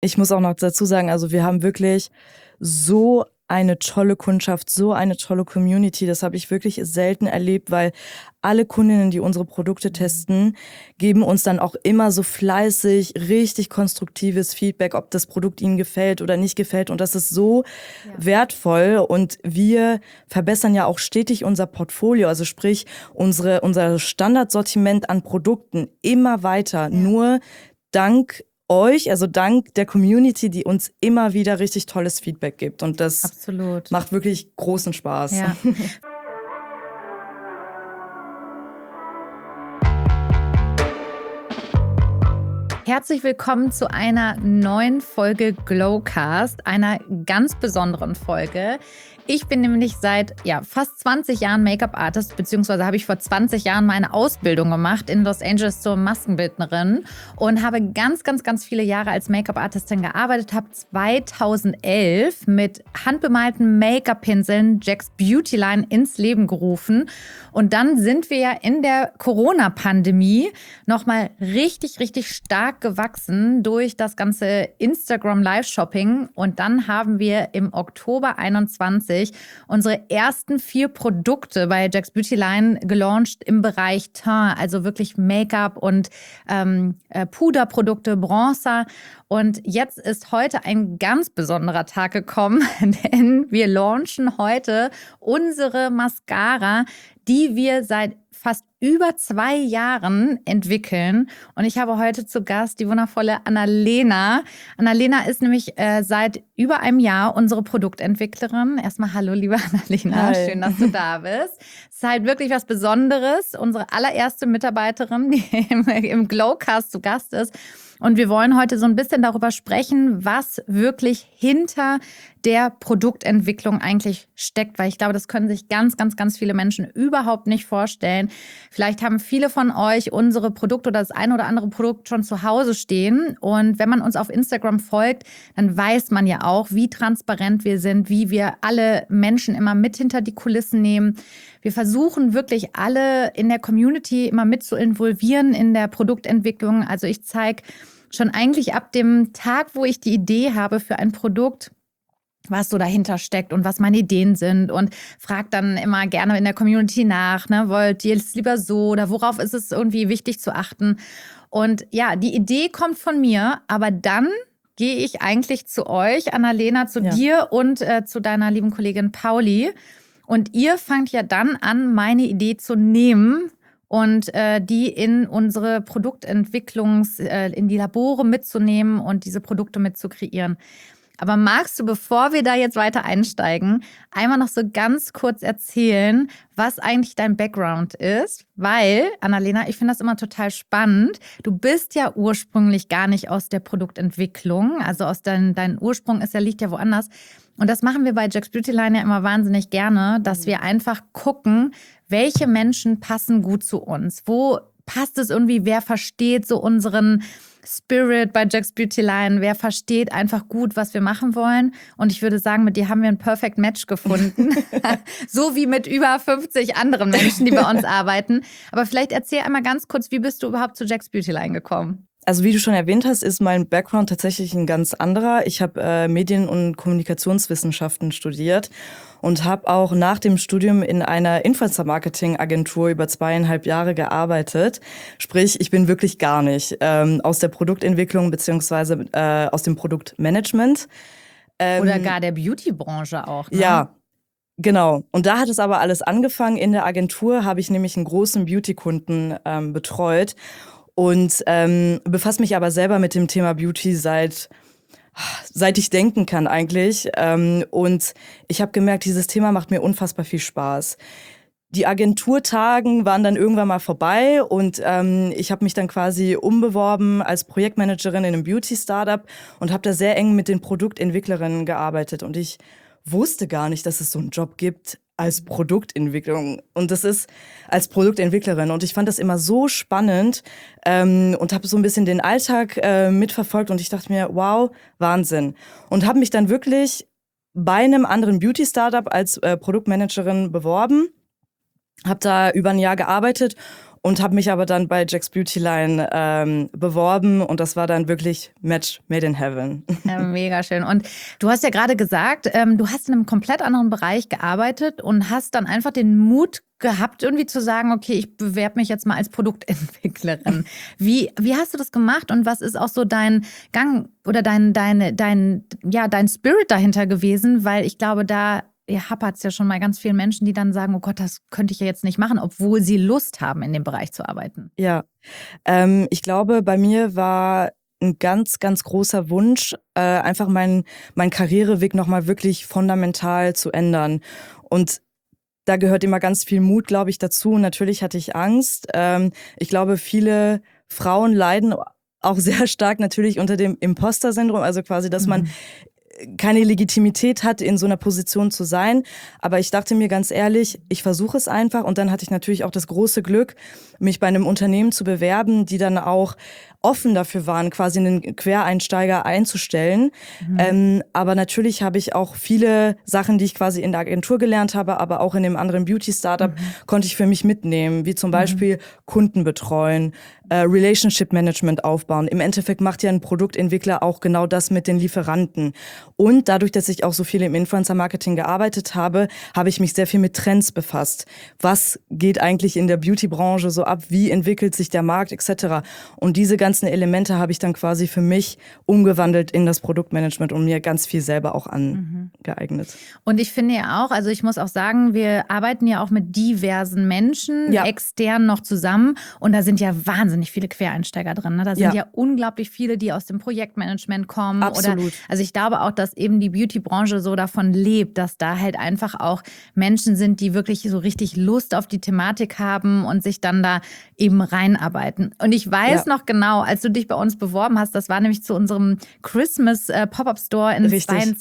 Ich muss auch noch dazu sagen, also wir haben wirklich so eine tolle Kundschaft, so eine tolle Community. Das habe ich wirklich selten erlebt, weil alle Kundinnen, die unsere Produkte testen, geben uns dann auch immer so fleißig, richtig konstruktives Feedback, ob das Produkt ihnen gefällt oder nicht gefällt. Und das ist so wertvoll. Und wir verbessern ja auch stetig unser Portfolio, also sprich unser Standardsortiment an Produkten immer weiter. Nur dank euch, also dank der Community, die uns immer wieder richtig tolles Feedback gibt. Und das macht wirklich großen Spaß. Ja. Herzlich willkommen zu einer neuen Folge Glowcast, einer ganz besonderen Folge. Ich bin nämlich seit fast 20 Jahren Make-up-Artist, beziehungsweise habe ich vor 20 Jahren meine Ausbildung gemacht in Los Angeles zur Maskenbildnerin und habe ganz, ganz, ganz viele Jahre als Make-up-Artistin gearbeitet, habe 2011 mit handbemalten Make-up-Pinseln Jack's Beauty Line ins Leben gerufen. Und dann sind wir ja in der Corona-Pandemie nochmal richtig, richtig stark gewachsen durch das ganze Instagram-Live-Shopping. Und dann haben wir im Oktober 21 unsere ersten 4 Produkte bei Jack's Beauty Line gelauncht im Bereich Teint, also wirklich Make-up und Puderprodukte, Bronzer. Und jetzt ist heute ein ganz besonderer Tag gekommen, denn wir launchen heute unsere Mascara, die wir seit fast über 2 Jahren entwickeln. Und ich habe heute zu Gast die wundervolle Annalena. Annalena ist nämlich seit über einem Jahr unsere Produktentwicklerin. Erstmal hallo, liebe Annalena. Hi. Schön, dass du da bist. Es ist halt wirklich was Besonderes. Unsere allererste Mitarbeiterin, die im Glowcast zu Gast ist. Und wir wollen heute so ein bisschen darüber sprechen, was wirklich hinter der Produktentwicklung eigentlich steckt, weil ich glaube, das können sich ganz, ganz, ganz viele Menschen überhaupt nicht vorstellen. Vielleicht haben viele von euch unsere Produkte oder das ein oder andere Produkt schon zu Hause stehen. Und wenn man uns auf Instagram folgt, dann weiß man ja auch, wie transparent wir sind, wie wir alle Menschen immer mit hinter die Kulissen nehmen. Wir versuchen wirklich alle in der Community immer mit zu involvieren in der Produktentwicklung. Also ich zeige schon eigentlich ab dem Tag, wo ich die Idee habe für ein Produkt, was so dahinter steckt und was meine Ideen sind und frage dann immer gerne in der Community nach, ne, wollt ihr es lieber so oder worauf ist es irgendwie wichtig zu achten? Und ja, die Idee kommt von mir, aber dann gehe ich eigentlich zu euch, Annalena, zu dir und zu deiner lieben Kollegin Pauli. Und ihr fangt ja dann an, meine Idee zu nehmen und die in unsere in die Labore mitzunehmen und diese Produkte mit zu kreieren. Aber magst du, bevor wir da jetzt weiter einsteigen, einmal noch so ganz kurz erzählen, was eigentlich dein Background ist? Weil, Annalena, ich finde das immer total spannend. Du bist ja ursprünglich gar nicht aus der Produktentwicklung. Also dein Ursprung liegt ja woanders. Und das machen wir bei Jack's Beauty Line ja immer wahnsinnig gerne, dass wir einfach gucken, welche Menschen passen gut zu uns. Wo passt es irgendwie, wer versteht so unseren Spirit bei Jack's Beauty Line, wer versteht einfach gut, was wir machen wollen. Und ich würde sagen, mit dir haben wir ein Perfect Match gefunden. So wie mit über 50 anderen Menschen, die bei uns arbeiten. Aber vielleicht erzähl einmal ganz kurz, wie bist du überhaupt zu Jack's Beauty Line gekommen? Also wie du schon erwähnt hast, ist mein Background tatsächlich ein ganz anderer. Ich habe Medien- und Kommunikationswissenschaften studiert und habe auch nach dem Studium in einer Influencer-Marketing-Agentur über 2,5 Jahre gearbeitet. Sprich, ich bin wirklich gar nicht aus der Produktentwicklung beziehungsweise aus dem Produktmanagement. Oder gar der Beauty-Branche auch, ne? Ja, genau. Und da hat es aber alles angefangen. In der Agentur habe ich nämlich einen großen Beauty-Kunden betreut. Und befasse mich aber selber mit dem Thema Beauty seit ich denken kann eigentlich. Und ich habe gemerkt, dieses Thema macht mir unfassbar viel Spaß. Die Agenturtagen waren dann irgendwann mal vorbei und ich habe mich dann quasi umbeworben als Projektmanagerin in einem Beauty-Startup und habe da sehr eng mit den Produktentwicklerinnen gearbeitet. Und ich wusste gar nicht, dass es so einen Job gibt als Produktentwicklung. Und das ist als Produktentwicklerin. Und ich fand das immer so spannend und habe so ein bisschen den Alltag mitverfolgt. Und ich dachte mir, wow, Wahnsinn. Und habe mich dann wirklich bei einem anderen Beauty-Startup als Produktmanagerin beworben. Habe da über ein Jahr gearbeitet und habe mich aber dann bei Jack's Beauty Line beworben und das war dann wirklich Match made in heaven. Ja, mega schön. Und du hast ja gerade gesagt, du hast in einem komplett anderen Bereich gearbeitet und hast dann einfach den Mut gehabt, irgendwie zu sagen, okay, ich bewerbe mich jetzt mal als Produktentwicklerin. Wie hast du das gemacht und was ist auch so dein Gang oder dein Spirit dahinter gewesen? Weil ich glaube, da hapert es ja schon mal ganz vielen Menschen, die dann sagen, oh Gott, das könnte ich ja jetzt nicht machen, obwohl sie Lust haben, in dem Bereich zu arbeiten. Ja, ich glaube, bei mir war ein ganz, ganz großer Wunsch, einfach meinen Karriereweg nochmal wirklich fundamental zu ändern. Und da gehört immer ganz viel Mut, glaube ich, dazu. Natürlich hatte ich Angst. Ich glaube, viele Frauen leiden auch sehr stark natürlich unter dem Imposter-Syndrom, also quasi, dass man keine Legitimität hat, in so einer Position zu sein. Aber ich dachte mir ganz ehrlich, ich versuche es einfach. Und dann hatte ich natürlich auch das große Glück, mich bei einem Unternehmen zu bewerben, die dann auch offen dafür waren, quasi einen Quereinsteiger einzustellen. Aber natürlich habe ich auch viele Sachen, die ich quasi in der Agentur gelernt habe, aber auch in dem anderen Beauty-Startup konnte ich für mich mitnehmen, wie zum Beispiel Kunden betreuen, Relationship Management aufbauen. Im Endeffekt macht ja ein Produktentwickler auch genau das mit den Lieferanten. Und dadurch, dass ich auch so viel im Influencer-Marketing gearbeitet habe, habe ich mich sehr viel mit Trends befasst. Was geht eigentlich in der Beauty-Branche so ab? Wie entwickelt sich der Markt etc.? Und diese ganzen Elemente habe ich dann quasi für mich umgewandelt in das Produktmanagement und mir ganz viel selber auch angeeignet. Und ich finde ja auch, also ich muss auch sagen, wir arbeiten ja auch mit diversen Menschen, extern noch zusammen. Und da sind ja wahnsinnig viele Quereinsteiger drin. Ne? Da sind ja unglaublich viele, die aus dem Projektmanagement kommen. Absolut. Also ich glaube auch, dass eben die Beauty-Branche so davon lebt, dass da halt einfach auch Menschen sind, die wirklich so richtig Lust auf die Thematik haben und sich dann da eben reinarbeiten. Und ich weiß noch genau, als du dich bei uns beworben hast, das war nämlich zu unserem Christmas Pop-Up Store in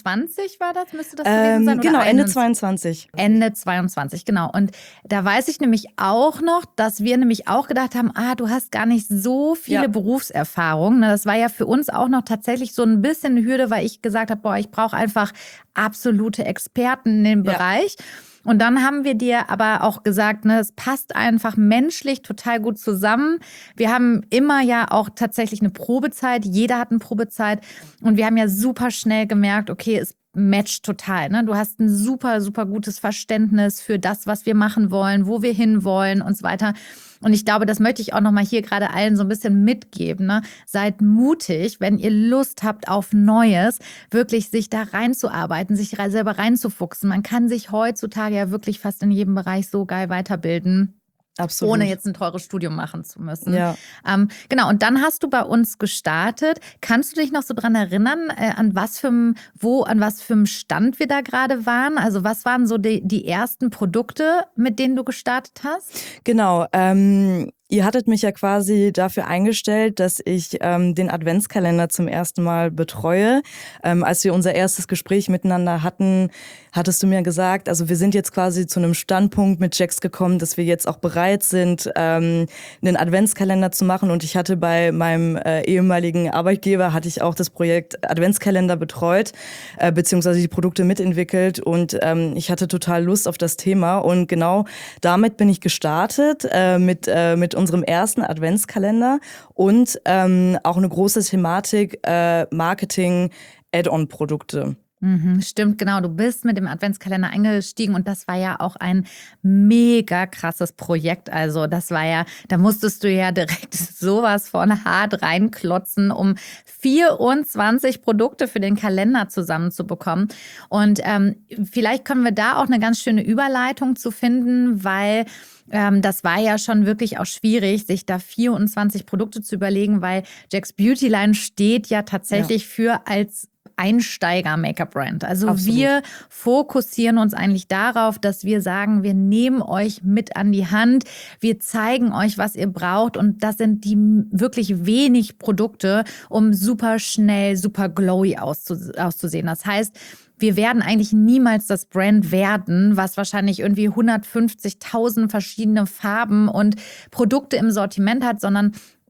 22 war das? Müsste das gewesen sein? Oder genau, Ende 22. Ende 22, genau. Und da weiß ich nämlich auch noch, dass wir nämlich auch gedacht haben, du hast gar nicht so viele Berufserfahrung. Das war ja für uns auch noch tatsächlich so ein bisschen eine Hürde, weil ich gesagt habe, ich brauche einfach absolute Experten in dem Bereich. Und dann haben wir dir aber auch gesagt, es passt einfach menschlich total gut zusammen. Wir haben immer ja auch tatsächlich eine Probezeit. Jeder hat eine Probezeit. Und wir haben ja super schnell gemerkt, okay, es matcht total. Ne? Du hast ein super, super gutes Verständnis für das, was wir machen wollen, wo wir hinwollen und so weiter. Und ich glaube, das möchte ich auch nochmal hier gerade allen so ein bisschen mitgeben. Ne? Seid mutig, wenn ihr Lust habt auf Neues, wirklich sich da reinzuarbeiten, sich selber reinzufuchsen. Man kann sich heutzutage ja wirklich fast in jedem Bereich so geil weiterbilden. Absolut. Ohne jetzt ein teures Studium machen zu müssen. Ja. Genau, und dann hast du bei uns gestartet. Kannst du dich noch so dran erinnern, an was für einem Stand wir da gerade waren? Also was waren so die ersten Produkte, mit denen du gestartet hast? Genau, ihr hattet mich ja quasi dafür eingestellt, dass ich den Adventskalender zum ersten Mal betreue. Als wir unser erstes Gespräch miteinander hatten, hattest du mir gesagt, also wir sind jetzt quasi zu einem Standpunkt mit Jack's gekommen, dass wir jetzt auch bereit sind, einen Adventskalender zu machen. Und ich hatte bei meinem ehemaligen Arbeitgeber, hatte ich auch das Projekt Adventskalender betreut, beziehungsweise die Produkte mitentwickelt. Und ich hatte total Lust auf das Thema. Und genau damit bin ich gestartet, mit unserem ersten Adventskalender und auch eine große Thematik Marketing, Add-on-Produkte. Stimmt, genau. Du bist mit dem Adventskalender eingestiegen und das war ja auch ein mega krasses Projekt. Also das war ja, da musstest du ja direkt sowas von hart reinklotzen, um 24 Produkte für den Kalender zusammenzubekommen. Und vielleicht können wir da auch eine ganz schöne Überleitung zu finden, weil das war ja schon wirklich auch schwierig, sich da 24 Produkte zu überlegen, weil Jack's Beauty Line steht ja tatsächlich für als Einsteiger-Make-up-Brand. Also Absolut. Wir fokussieren uns eigentlich darauf, dass wir sagen, wir nehmen euch mit an die Hand, wir zeigen euch, was ihr braucht und das sind die wirklich wenig Produkte, um super schnell, super glowy auszusehen. Das heißt, wir werden eigentlich niemals das Brand werden, was wahrscheinlich irgendwie 150.000 verschiedene Farben und Produkte im Sortiment hat, sondern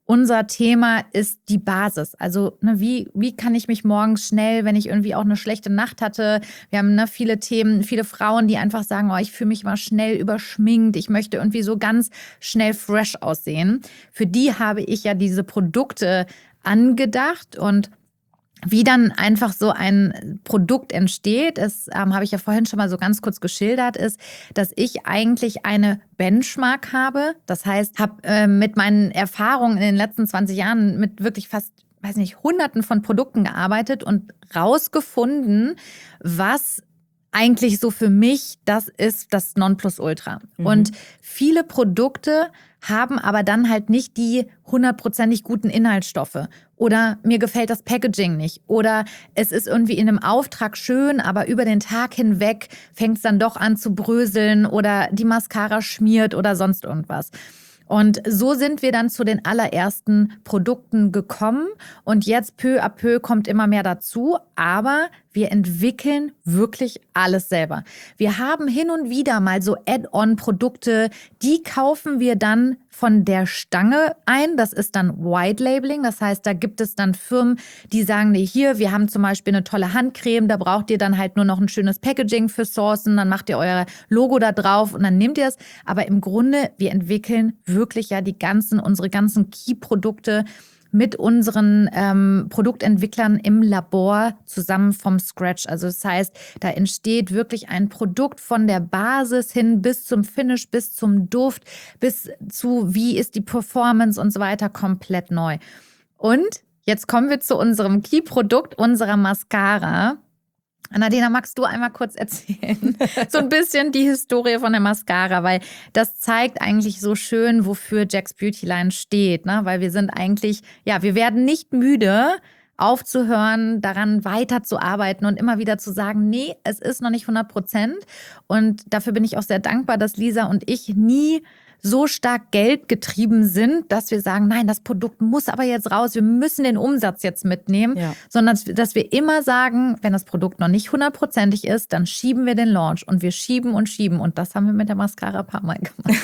unser Thema ist die Basis. Also wie kann ich mich morgens schnell, wenn ich irgendwie auch eine schlechte Nacht hatte, wir haben viele Themen, viele Frauen, die einfach sagen, ich fühle mich mal schnell überschminkt, ich möchte irgendwie so ganz schnell fresh aussehen. Für die habe ich ja diese Produkte angedacht und wie dann einfach so ein Produkt entsteht, das habe ich ja vorhin schon mal so ganz kurz geschildert, ist, dass ich eigentlich eine Benchmark habe. Das heißt, habe mit meinen Erfahrungen in den letzten 20 Jahren mit wirklich fast, weiß nicht, Hunderten von Produkten gearbeitet und rausgefunden, was eigentlich so für mich das ist, das Nonplusultra. Und viele Produkte haben aber dann halt nicht die 100%ig guten Inhaltsstoffe. Oder mir gefällt das Packaging nicht. Oder es ist irgendwie in einem Auftrag schön, aber über den Tag hinweg fängt es dann doch an zu bröseln oder die Mascara schmiert oder sonst irgendwas. Und so sind wir dann zu den allerersten Produkten gekommen. Und jetzt peu à peu kommt immer mehr dazu. Aber wir entwickeln wirklich alles selber. Wir haben hin und wieder mal so Add-on-Produkte, die kaufen wir dann von der Stange ein. Das ist dann White Labeling. Das heißt, da gibt es dann Firmen, die sagen, nee, hier, wir haben zum Beispiel eine tolle Handcreme, da braucht ihr dann halt nur noch ein schönes Packaging für Sourcen, dann macht ihr euer Logo da drauf und dann nehmt ihr es. Aber im Grunde, wir entwickeln wirklich ja unsere ganzen Key-Produkte mit unseren Produktentwicklern im Labor zusammen vom Scratch. Also das heißt, da entsteht wirklich ein Produkt von der Basis hin bis zum Finish, bis zum Duft, bis zu wie ist die Performance und so weiter komplett neu. Und jetzt kommen wir zu unserem Key-Produkt, unserer Mascara. Annalena, magst du einmal kurz erzählen? So ein bisschen die Historie von der Mascara, weil das zeigt eigentlich so schön, wofür Jack's Beauty Line steht, ne? Weil wir sind eigentlich, wir werden nicht müde, aufzuhören, daran weiterzuarbeiten und immer wieder zu sagen, nee, es ist noch nicht 100%. Und dafür bin ich auch sehr dankbar, dass Lisa und ich nie so stark geldgetrieben sind, dass wir sagen, nein, das Produkt muss aber jetzt raus, wir müssen den Umsatz jetzt mitnehmen, sondern dass wir immer sagen, wenn das Produkt noch nicht 100%ig ist, dann schieben wir den Launch und wir schieben und schieben und das haben wir mit der Mascara ein paar Mal gemacht.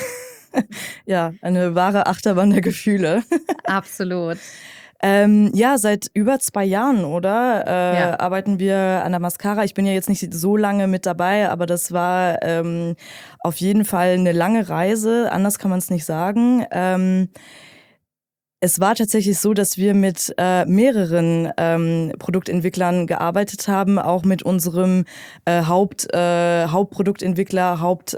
Ja, eine wahre Achterbahn der Gefühle. Absolut. Seit über 2 Jahren, oder? Arbeiten wir an der Mascara. Ich bin ja jetzt nicht so lange mit dabei, aber das war auf jeden Fall eine lange Reise. Anders kann man es nicht sagen. Es war tatsächlich so, dass wir mit mehreren Produktentwicklern gearbeitet haben, auch mit unserem Hauptproduktentwickler,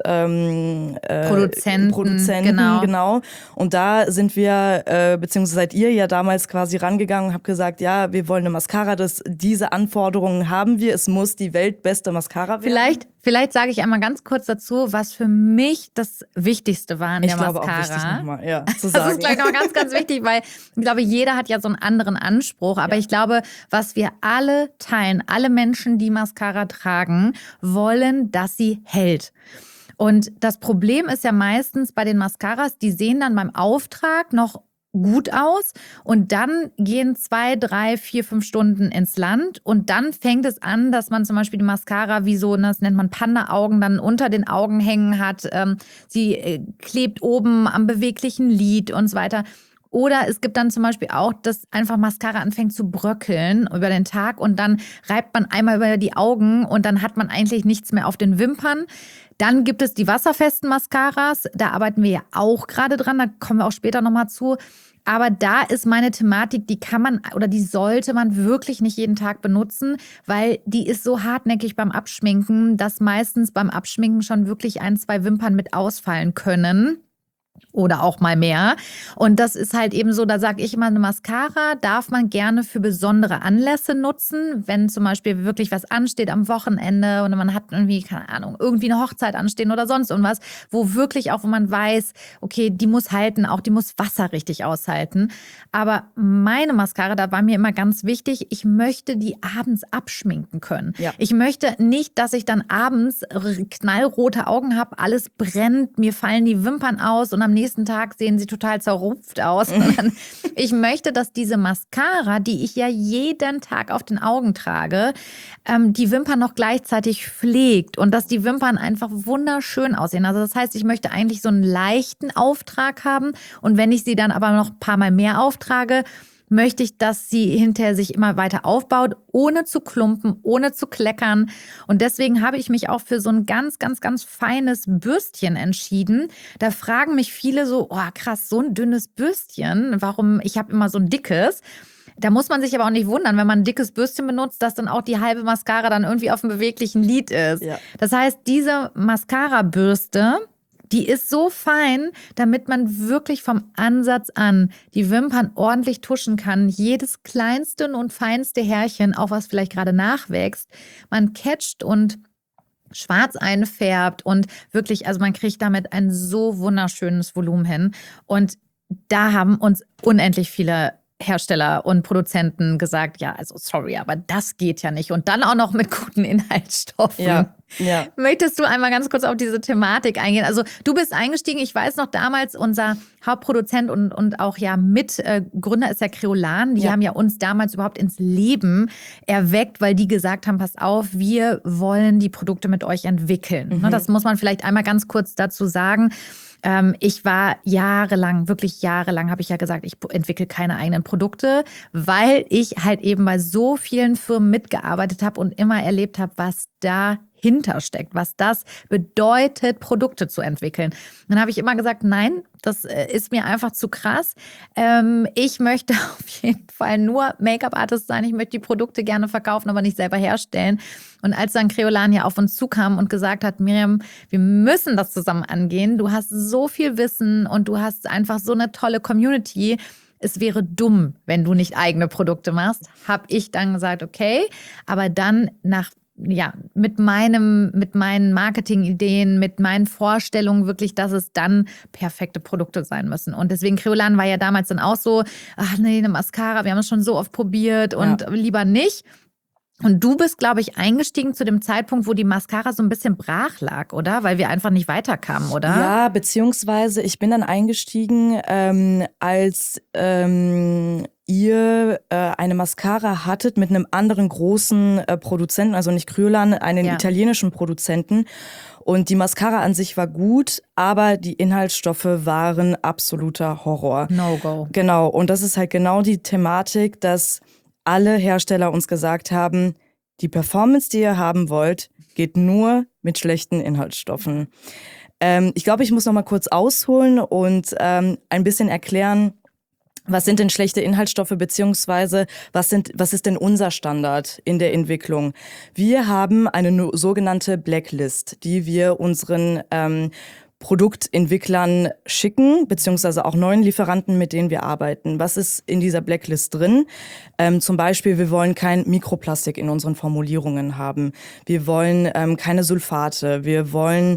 Produzenten, genau. Und da sind wir, beziehungsweise seid ihr ja damals quasi rangegangen und habt gesagt, ja, wir wollen eine Mascara, diese Anforderungen haben wir, es muss die weltbeste Mascara werden. Vielleicht sage ich einmal ganz kurz dazu, was für mich das Wichtigste war an der Mascara. Ich glaube auch wichtig nochmal, zu sagen. Das ist gleich noch ganz, ganz wichtig, weil ich glaube, jeder hat ja so einen anderen Anspruch. Aber ich glaube, was wir alle teilen, alle Menschen, die Mascara tragen, wollen, dass sie hält. Und das Problem ist ja meistens bei den Mascaras, die sehen dann beim Auftrag noch gut aus und dann gehen 2, 3, 4, 5 Stunden ins Land und dann fängt es an, dass man zum Beispiel die Mascara wie so, das nennt man Panda-Augen, dann unter den Augen hängen hat. Sie klebt oben am beweglichen Lid und so weiter. Oder es gibt dann zum Beispiel auch, dass einfach Mascara anfängt zu bröckeln über den Tag und dann reibt man einmal über die Augen und dann hat man eigentlich nichts mehr auf den Wimpern. Dann gibt es die wasserfesten Mascaras, da arbeiten wir ja auch gerade dran, da kommen wir auch später nochmal zu. Aber da ist meine Thematik, die kann man oder die sollte man wirklich nicht jeden Tag benutzen, weil die ist so hartnäckig beim Abschminken, dass meistens beim Abschminken schon wirklich 1, 2 Wimpern mit ausfallen können. Oder auch mal mehr. Und das ist halt eben so, da sage ich immer, eine Mascara darf man gerne für besondere Anlässe nutzen. Wenn zum Beispiel wirklich was ansteht am Wochenende und man hat irgendwie, keine Ahnung, irgendwie eine Hochzeit anstehen oder sonst irgendwas, wo wirklich auch, wo man weiß, okay, die muss halten, auch die muss Wasser richtig aushalten. Aber meine Mascara, da war mir immer ganz wichtig, ich möchte die abends abschminken können. Ja. Ich möchte nicht, dass ich dann abends knallrote Augen habe, alles brennt, mir fallen die Wimpern aus und am nächsten Tag sehen sie total zerrupft aus. Sondern ich möchte, dass diese Mascara, die ich ja jeden Tag auf den Augen trage, die Wimpern noch gleichzeitig pflegt und dass die Wimpern einfach wunderschön aussehen. Also das heißt, ich möchte eigentlich so einen leichten Auftrag haben und wenn ich sie dann aber noch ein paar Mal mehr auftrage, möchte ich, dass sie hinterher sich immer weiter aufbaut, ohne zu klumpen, ohne zu kleckern. Und deswegen habe ich mich auch für so ein ganz, ganz, ganz feines Bürstchen entschieden. Da fragen mich viele so, oh krass, so ein dünnes Bürstchen, warum? Ich habe immer so ein dickes. Da muss man sich aber auch nicht wundern, wenn man ein dickes Bürstchen benutzt, dass dann auch die halbe Mascara dann irgendwie auf dem beweglichen Lid ist. Ja. Das heißt, diese Mascara-Bürste, die ist so fein, damit man wirklich vom Ansatz an die Wimpern ordentlich tuschen kann. Jedes kleinste und feinste Härchen, auch was vielleicht gerade nachwächst, man catcht und schwarz einfärbt und wirklich, also man kriegt damit ein so wunderschönes Volumen hin. Und da haben uns unendlich viele Hersteller und Produzenten gesagt, ja, also sorry, aber das geht ja nicht. Und dann auch noch mit guten Inhaltsstoffen. Ja. Möchtest du einmal ganz kurz auf diese Thematik eingehen? Also du bist eingestiegen, ich weiß noch damals, unser Hauptproduzent und auch ja Mitgründer ist ja Kryolan. Die haben ja uns damals überhaupt ins Leben erweckt, weil die gesagt haben, passt auf, wir wollen die Produkte mit euch entwickeln. Das muss man vielleicht einmal ganz kurz dazu sagen. Ich war wirklich jahrelang habe ich ja gesagt, ich entwickle keine eigenen Produkte, weil ich halt eben bei so vielen Firmen mitgearbeitet habe und immer erlebt habe, was dahinter steckt, was das bedeutet, Produkte zu entwickeln. Dann habe ich immer gesagt, nein, das ist mir einfach zu krass. Ich möchte auf jeden Fall nur Make-up-Artist sein. Ich möchte die Produkte gerne verkaufen, aber nicht selber herstellen. Und als dann Kryolan hier auf uns zukam und gesagt hat, Miriam, wir müssen das zusammen angehen. Du hast so viel Wissen und du hast einfach so eine tolle Community. Es wäre dumm, wenn du nicht eigene Produkte machst. Habe ich dann gesagt, okay, aber dann mit meinen Marketingideen, mit meinen Vorstellungen wirklich, dass es dann perfekte Produkte sein müssen. Und deswegen Kryolan war ja damals dann auch so, ach nee, eine Mascara, wir haben es schon so oft probiert und lieber nicht. Und du bist, glaube ich, eingestiegen zu dem Zeitpunkt, wo die Mascara so ein bisschen brach lag, oder? Weil wir einfach nicht weiterkamen, oder? Ja, beziehungsweise ich bin dann eingestiegen, als ihr eine Mascara hattet mit einem anderen großen Produzenten, also nicht Kryolan, einen italienischen Produzenten. Und die Mascara an sich war gut, aber die Inhaltsstoffe waren absoluter Horror. No-go. Genau, und das ist halt genau die Thematik, dass alle Hersteller uns gesagt haben, die Performance, die ihr haben wollt, geht nur mit schlechten Inhaltsstoffen. Ich glaube, ich muss noch mal kurz ausholen und ein bisschen erklären, was sind denn schlechte Inhaltsstoffe, beziehungsweise was ist denn unser Standard in der Entwicklung? Wir haben eine sogenannte Blacklist, die wir unseren Produktentwicklern schicken, beziehungsweise auch neuen Lieferanten, mit denen wir arbeiten. Was ist in dieser Blacklist drin? Zum Beispiel, wir wollen kein Mikroplastik in unseren Formulierungen haben. Wir wollen keine Sulfate. Wir wollen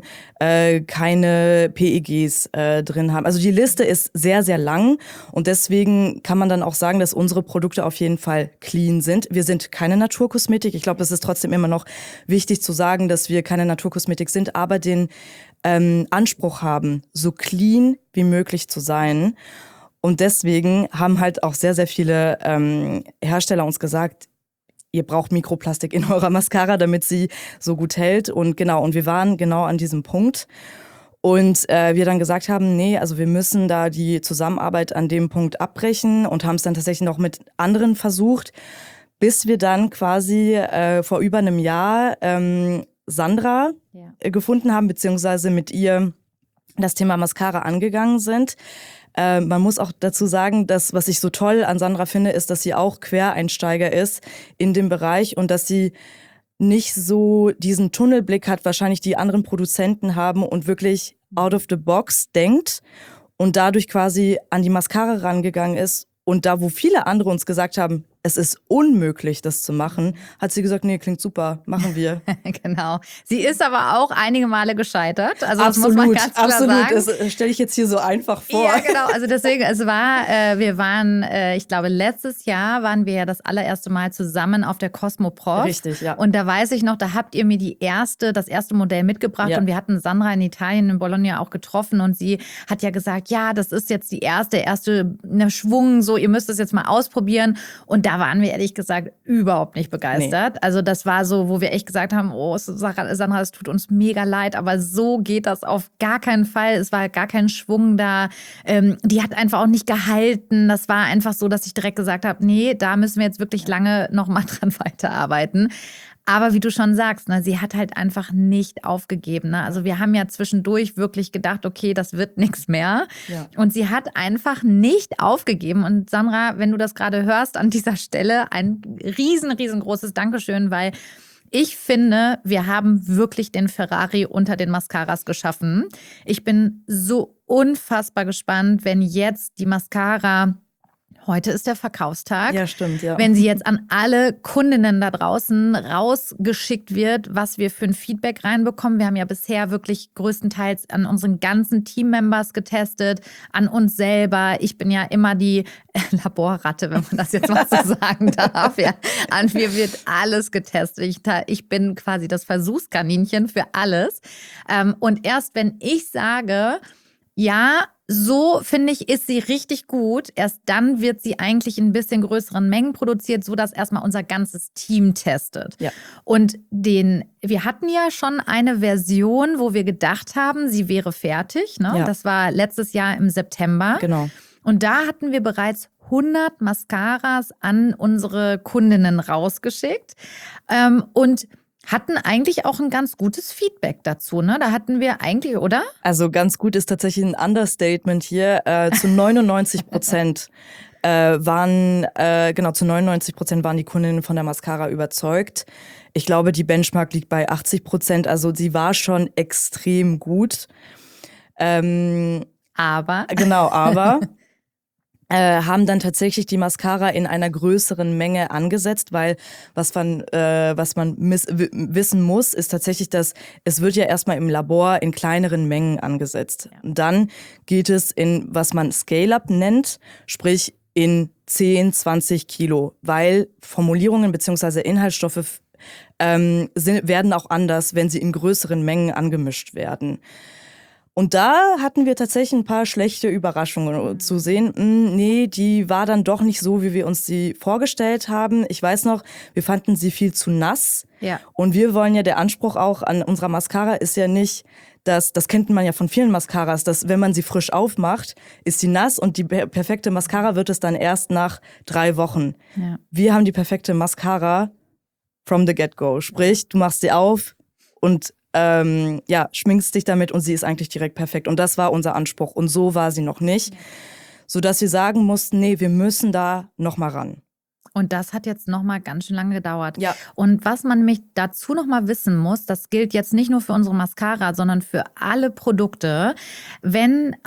keine PEGs drin haben. Also die Liste ist sehr, sehr lang und deswegen kann man dann auch sagen, dass unsere Produkte auf jeden Fall clean sind. Wir sind keine Naturkosmetik. Ich glaube, es ist trotzdem immer noch wichtig zu sagen, dass wir keine Naturkosmetik sind, aber den Anspruch haben, so clean wie möglich zu sein. Und deswegen haben halt auch sehr, sehr viele Hersteller uns gesagt, ihr braucht Mikroplastik in eurer Mascara, damit sie so gut hält. Und wir waren genau an diesem Punkt. Und wir dann gesagt haben, nee, also wir müssen da die Zusammenarbeit an dem Punkt abbrechen und haben es dann tatsächlich noch mit anderen versucht, bis wir dann quasi vor über einem Jahr Sandra gefunden haben, beziehungsweise mit ihr das Thema Mascara angegangen sind. Man muss auch dazu sagen, dass, was ich so toll an Sandra finde, ist, dass sie auch Quereinsteiger ist in dem Bereich und dass sie nicht so diesen Tunnelblick hat, wahrscheinlich die anderen Produzenten haben und wirklich out of the box denkt und dadurch quasi an die Mascara rangegangen ist. Und da, wo viele andere uns gesagt haben, es ist unmöglich, das zu machen, hat sie gesagt, nee, klingt super, machen wir. Genau. Sie ist aber auch einige Male gescheitert. Also das Absolut, muss man ganz klar sagen. Das stelle ich jetzt hier so einfach vor. Ja, genau. Also deswegen, wir waren, ich glaube, letztes Jahr waren wir ja das allererste Mal zusammen auf der Cosmoprof. Richtig, ja. Und da weiß ich noch, da habt ihr mir das erste Modell mitgebracht und wir hatten Sandra in Italien, in Bologna auch getroffen und sie hat ja gesagt, ja, das ist jetzt der erste Schwung, so, ihr müsst es jetzt mal ausprobieren. Und da waren wir ehrlich gesagt überhaupt nicht begeistert. Nee. Also das war so, wo wir echt gesagt haben, oh Sandra, es tut uns mega leid, aber so geht das auf gar keinen Fall. Es war gar kein Schwung da. Die hat einfach auch nicht gehalten. Das war einfach so, dass ich direkt gesagt habe, nee, da müssen wir jetzt wirklich lange noch mal dran weiterarbeiten. Aber wie du schon sagst, ne, sie hat halt einfach nicht aufgegeben. Ne? Also wir haben ja zwischendurch wirklich gedacht, okay, das wird nichts mehr. Ja. Und sie hat einfach aufgegeben. Und Sandra, wenn du das gerade hörst, an dieser Stelle ein riesengroßes Dankeschön, weil ich finde, wir haben wirklich den Ferrari unter den Mascaras geschaffen. Ich bin so unfassbar gespannt, wenn jetzt die Mascara... Heute ist der Verkaufstag. Ja, stimmt, ja. Wenn sie jetzt an alle Kundinnen da draußen rausgeschickt wird, was wir für ein Feedback reinbekommen. Wir haben ja bisher wirklich größtenteils an unseren ganzen Teammembers getestet, an uns selber. Ich bin ja immer die Laborratte, wenn man das jetzt mal so sagen darf. Ja. An mir wird alles getestet. Ich bin quasi das Versuchskaninchen für alles. Und erst wenn ich sage, ja, so finde ich, ist sie richtig gut. Erst dann wird sie eigentlich in ein bisschen größeren Mengen produziert, sodass erstmal unser ganzes Team testet. Ja. Und wir hatten ja schon eine Version, wo wir gedacht haben, sie wäre fertig. Ne? Ja. Das war letztes Jahr im September. Genau. Und da hatten wir bereits 100 Mascaras an unsere Kundinnen rausgeschickt. Und hatten eigentlich auch ein ganz gutes Feedback dazu, ne? Da hatten wir eigentlich, oder? Also ganz gut ist tatsächlich ein Understatement hier. Zu 99% waren die Kundinnen von der Mascara überzeugt. Ich glaube, die Benchmark liegt bei 80%. Also sie war schon extrem gut. Aber haben dann tatsächlich die Mascara in einer größeren Menge angesetzt, weil was man wissen muss, ist tatsächlich, dass es wird ja erstmal im Labor in kleineren Mengen angesetzt. Ja. Dann geht es in, was man Scale-Up nennt, sprich in 10, 20 Kilo, weil Formulierungen bzw. Inhaltsstoffe werden auch anders, wenn sie in größeren Mengen angemischt werden. Und da hatten wir tatsächlich ein paar schlechte Überraschungen zu sehen. Nee, die war dann doch nicht so, wie wir uns sie vorgestellt haben. Ich weiß noch, wir fanden sie viel zu nass. Ja. Und wir wollen ja, der Anspruch auch an unserer Mascara ist ja nicht, das kennt man ja von vielen Mascaras, dass wenn man sie frisch aufmacht, ist sie nass und die perfekte Mascara wird es dann erst nach 3 Wochen. Ja. Wir haben die perfekte Mascara from the get-go. Sprich, du machst sie auf und schminkst dich damit und sie ist eigentlich direkt perfekt. Und das war unser Anspruch. Und so war sie noch nicht. Sodass wir sagen mussten, nee, wir müssen da noch mal ran. Und das hat jetzt noch mal ganz schön lange gedauert. Ja. Und was man nämlich dazu noch mal wissen muss, das gilt jetzt nicht nur für unsere Mascara, sondern für alle Produkte, wenn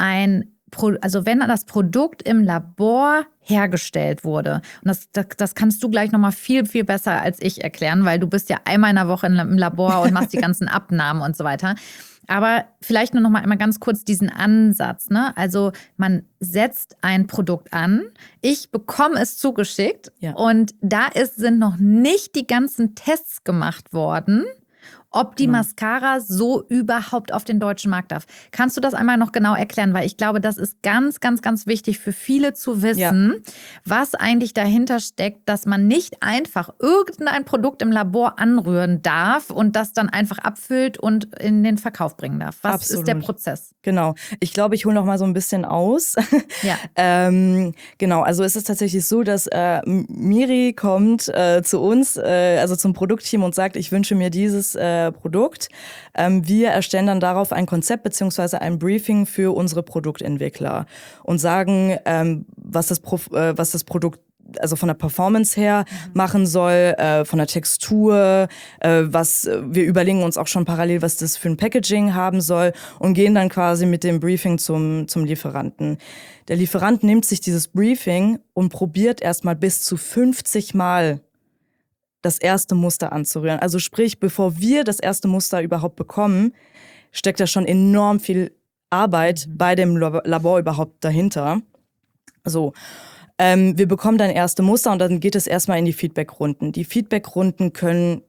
das Produkt im Labor hergestellt wurde. Und das kannst du gleich nochmal viel, viel besser als ich erklären, weil du bist ja einmal in der Woche im Labor und machst die ganzen Abnahmen und so weiter. Aber vielleicht nur noch mal einmal ganz kurz diesen Ansatz. Ne? Also man setzt ein Produkt an, ich bekomme es zugeschickt und sind noch nicht die ganzen Tests gemacht worden, ob die Mascara so überhaupt auf den deutschen Markt darf. Kannst du das einmal noch genau erklären? Weil ich glaube, das ist ganz, ganz, ganz wichtig für viele zu wissen, was eigentlich dahinter steckt, dass man nicht einfach irgendein Produkt im Labor anrühren darf und das dann einfach abfüllt und in den Verkauf bringen darf. Was ist der Prozess? Genau. Ich glaube, ich hole noch mal so ein bisschen aus. Ja. Genau, also es ist tatsächlich so, dass Miri kommt zu uns, also zum Produktteam und sagt, ich wünsche mir dieses Produkt. Wir erstellen dann darauf ein Konzept bzw. ein Briefing für unsere Produktentwickler und sagen, was das Produkt also von der Performance her machen soll, von der Textur, wir überlegen uns auch schon parallel, was das für ein Packaging haben soll und gehen dann quasi mit dem Briefing zum Lieferanten. Der Lieferant nimmt sich dieses Briefing und probiert erstmal bis zu 50 Mal das erste Muster anzurühren. Also sprich, bevor wir das erste Muster überhaupt bekommen, steckt da schon enorm viel Arbeit bei dem Labor überhaupt dahinter. So, wir bekommen dann erste Muster und dann geht es erstmal in die Feedbackrunden. Die Feedbackrunden können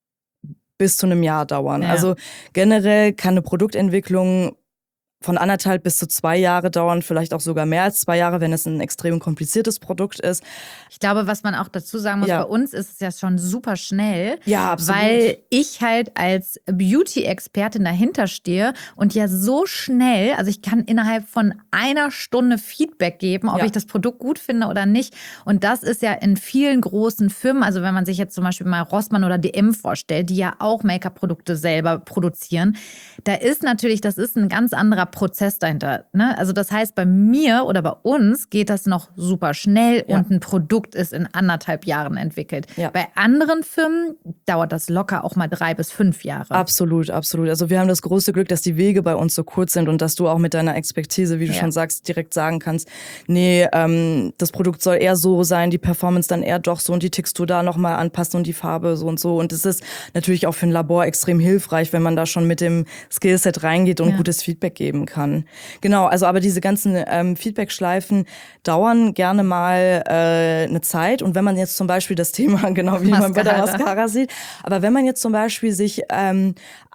bis zu einem Jahr dauern. Ja. Also generell kann eine Produktentwicklung von 1,5 bis zu 2 Jahre dauern, vielleicht auch sogar mehr als 2 Jahre, wenn es ein extrem kompliziertes Produkt ist. Ich glaube, was man auch dazu sagen muss, bei uns ist es ja schon super schnell, absolut. Weil ich halt als Beauty-Expertin dahinter stehe und ja so schnell, also ich kann innerhalb von 1 Stunde Feedback geben, ob ich das Produkt gut finde oder nicht. Und das ist ja in vielen großen Firmen, also wenn man sich jetzt zum Beispiel mal Rossmann oder DM vorstellt, die ja auch Make-up-Produkte selber produzieren, da ist natürlich, das ist ein ganz anderer Prozess dahinter. Ne? Also das heißt, bei mir oder bei uns geht das noch super schnell und ein Produkt ist in 1,5 Jahren entwickelt. Ja. Bei anderen Firmen dauert das locker auch mal 3 bis 5 Jahre. Absolut, absolut. Also wir haben das große Glück, dass die Wege bei uns so kurz sind und dass du auch mit deiner Expertise, wie du schon sagst, direkt sagen kannst, nee, das Produkt soll eher so sein, die Performance dann eher doch so und die Textur da nochmal anpassen und die Farbe so und so. Und es ist natürlich auch für ein Labor extrem hilfreich, wenn man da schon mit dem Skillset reingeht und gutes Feedback geben kann. Genau, also aber diese ganzen Feedback-Schleifen dauern gerne mal eine Zeit. Und wenn man jetzt zum Beispiel das Thema, genau wie man bei der Mascara sieht, aber wenn man jetzt zum Beispiel sich ein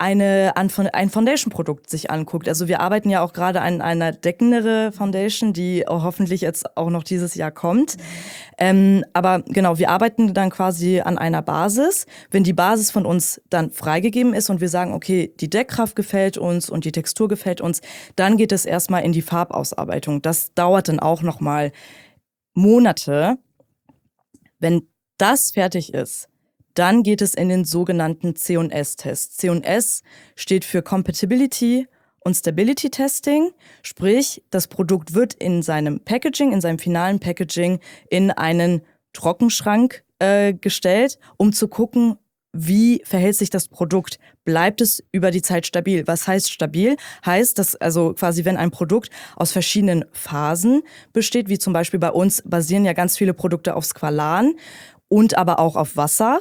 Foundation-Produkt sich anguckt, also wir arbeiten ja auch gerade an einer deckendere Foundation, die auch hoffentlich jetzt auch noch dieses Jahr kommt. Aber genau, wir arbeiten dann quasi an einer Basis. Wenn die Basis von uns dann freigegeben ist und wir sagen, okay, die Deckkraft gefällt uns und die Textur gefällt uns, dann geht es erstmal in die Farbausarbeitung. Das dauert dann auch nochmal Monate. Wenn das fertig ist, dann geht es in den sogenannten C&S-Test. C&S steht für Compatibility und Stability Testing, sprich, das Produkt wird in seinem Packaging, in seinem finalen Packaging in einen Trockenschrank gestellt, um zu gucken, wie verhält sich das Produkt? Bleibt es über die Zeit stabil? Was heißt stabil? Heißt, dass also quasi, wenn ein Produkt aus verschiedenen Phasen besteht, wie zum Beispiel bei uns basieren ja ganz viele Produkte auf Squalan und aber auch auf Wasser,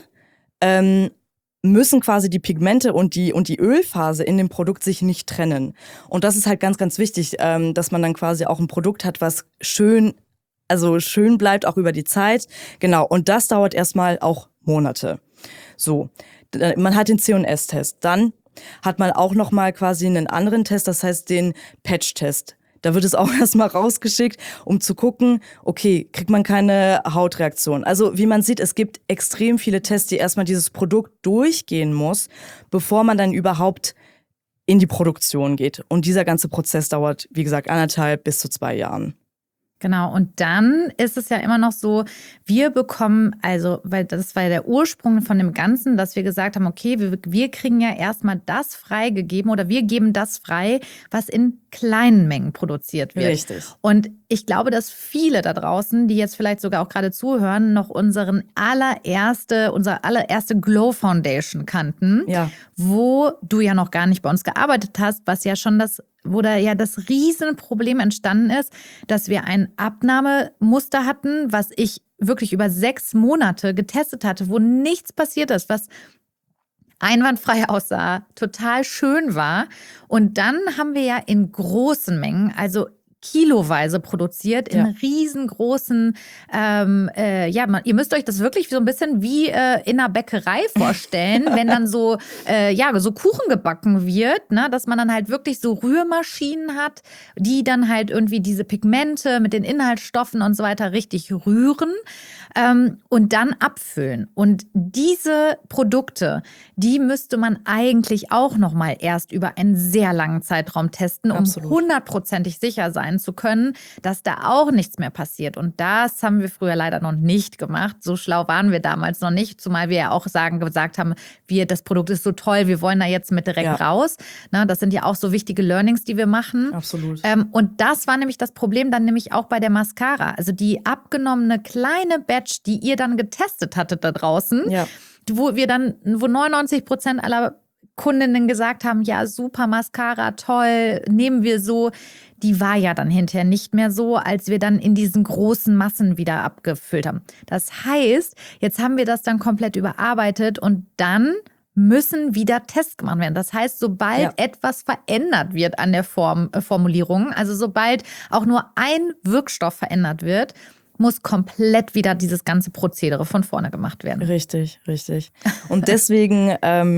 müssen quasi die Pigmente und die Ölphase in dem Produkt sich nicht trennen. Und das ist halt ganz, ganz wichtig, dass man dann quasi auch ein Produkt hat, was schön bleibt, auch über die Zeit. Genau, und das dauert erstmal auch Monate. So, man hat den C&S-Test. Dann hat man auch nochmal quasi einen anderen Test, das heißt den Patch-Test. Da wird es auch erstmal rausgeschickt, um zu gucken, okay, kriegt man keine Hautreaktion. Also wie man sieht, es gibt extrem viele Tests, die erstmal dieses Produkt durchgehen muss, bevor man dann überhaupt in die Produktion geht. Und dieser ganze Prozess dauert, wie gesagt, 1,5 bis zu 2 Jahren. Genau, und dann ist es ja immer noch so, wir bekommen, also, weil das war ja der Ursprung von dem Ganzen, dass wir gesagt haben, okay, wir kriegen ja erstmal das freigegeben oder wir geben das frei, was in kleinen Mengen produziert wird. Richtig. Und ich glaube, dass viele da draußen, die jetzt vielleicht sogar auch gerade zuhören, noch unsere allererste Glow Foundation kannten, wo du ja noch gar nicht bei uns gearbeitet hast, was ja schon wo da ja das Riesenproblem entstanden ist, dass wir ein Abnahmemuster hatten, was ich wirklich über 6 Monate getestet hatte, wo nichts passiert ist, was einwandfrei aussah, total schön war. Und dann haben wir ja in großen Mengen, also kiloweise produziert, in riesengroßen, ihr müsst euch das wirklich so ein bisschen wie in einer Bäckerei vorstellen, wenn dann so Kuchen gebacken wird, ne, dass man dann halt wirklich so Rührmaschinen hat, die dann halt irgendwie diese Pigmente mit den Inhaltsstoffen und so weiter richtig rühren und dann abfüllen. Und diese Produkte, die müsste man eigentlich auch noch mal erst über einen sehr langen Zeitraum testen, um 100%ig sicher sein sein zu können, dass da auch nichts mehr passiert. Und das haben wir früher leider noch nicht gemacht. So schlau waren wir damals noch nicht, zumal wir ja auch gesagt haben, das Produkt ist so toll, wir wollen da jetzt mit direkt raus. Na, das sind ja auch so wichtige Learnings, die wir machen. Absolut. Und das war nämlich das Problem dann nämlich auch bei der Mascara. Also die abgenommene kleine Batch, die ihr dann getestet hattet da draußen, wo 99% aller Kundinnen gesagt haben, ja, super Mascara, toll, nehmen wir so. Die war ja dann hinterher nicht mehr so, als wir dann in diesen großen Massen wieder abgefüllt haben. Das heißt, jetzt haben wir das dann komplett überarbeitet und dann müssen wieder Tests gemacht werden. Das heißt, sobald etwas verändert wird an der Formulierung, also sobald auch nur ein Wirkstoff verändert wird, muss komplett wieder dieses ganze Prozedere von vorne gemacht werden. Richtig. Und deswegen,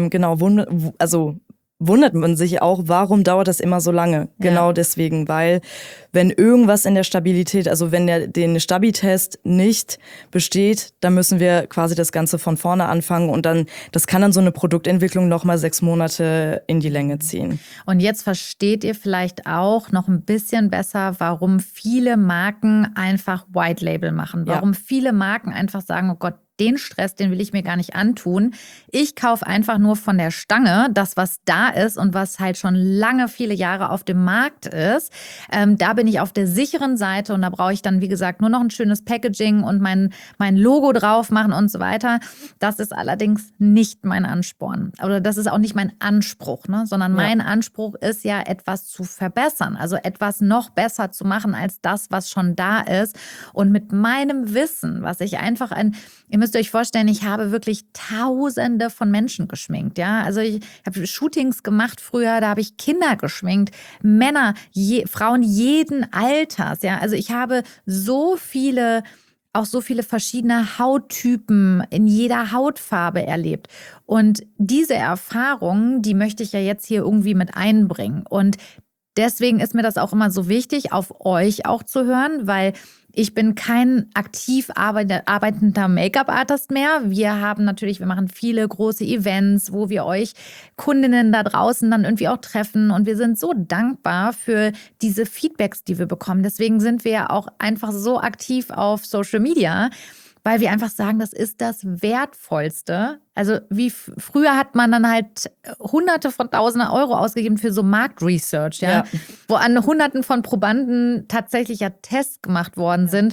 wundert man sich auch, warum dauert das immer so lange? Genau deswegen, weil wenn irgendwas in der Stabilität, also wenn den Stabi-Test nicht besteht, dann müssen wir quasi das Ganze von vorne anfangen und dann, das kann dann so eine Produktentwicklung nochmal 6 Monate in die Länge ziehen. Und jetzt versteht ihr vielleicht auch noch ein bisschen besser, warum viele Marken einfach White Label machen, warum viele Marken einfach sagen, oh Gott, den Stress, den will ich mir gar nicht antun. Ich kaufe einfach nur von der Stange das, was da ist und was halt schon lange, viele Jahre auf dem Markt ist. Da bin ich auf der sicheren Seite und da brauche ich dann, wie gesagt, nur noch ein schönes Packaging und mein Logo drauf machen und so weiter. Das ist allerdings nicht mein Ansporn. Oder das ist auch nicht mein Anspruch, ne? Sondern mein Anspruch ist ja, etwas zu verbessern. Also etwas noch besser zu machen als das, was schon da ist. Und mit meinem Wissen, was ich einfach ihr müsst euch vorstellen, ich habe wirklich Tausende von Menschen geschminkt. Ja? Also ich habe Shootings gemacht früher, da habe ich Kinder geschminkt, Männer, Frauen jeden Alters. Ja? Also ich habe so viele verschiedene Hauttypen in jeder Hautfarbe erlebt. Und diese Erfahrungen, die möchte ich ja jetzt hier irgendwie mit einbringen. Und deswegen ist mir das auch immer so wichtig, auf euch auch zu hören, weil ich bin kein aktiv arbeitender Make-up-Artist mehr. Wir machen viele große Events, wo wir euch Kundinnen da draußen dann irgendwie auch treffen. Und wir sind so dankbar für diese Feedbacks, die wir bekommen. Deswegen sind wir ja auch einfach so aktiv auf Social Media, weil wir einfach sagen, das ist das Wertvollste. Also wie früher hat man dann halt Hunderte von Tausenden Euro ausgegeben für so Marktresearch, wo an Hunderten von Probanden tatsächlich Tests gemacht worden sind,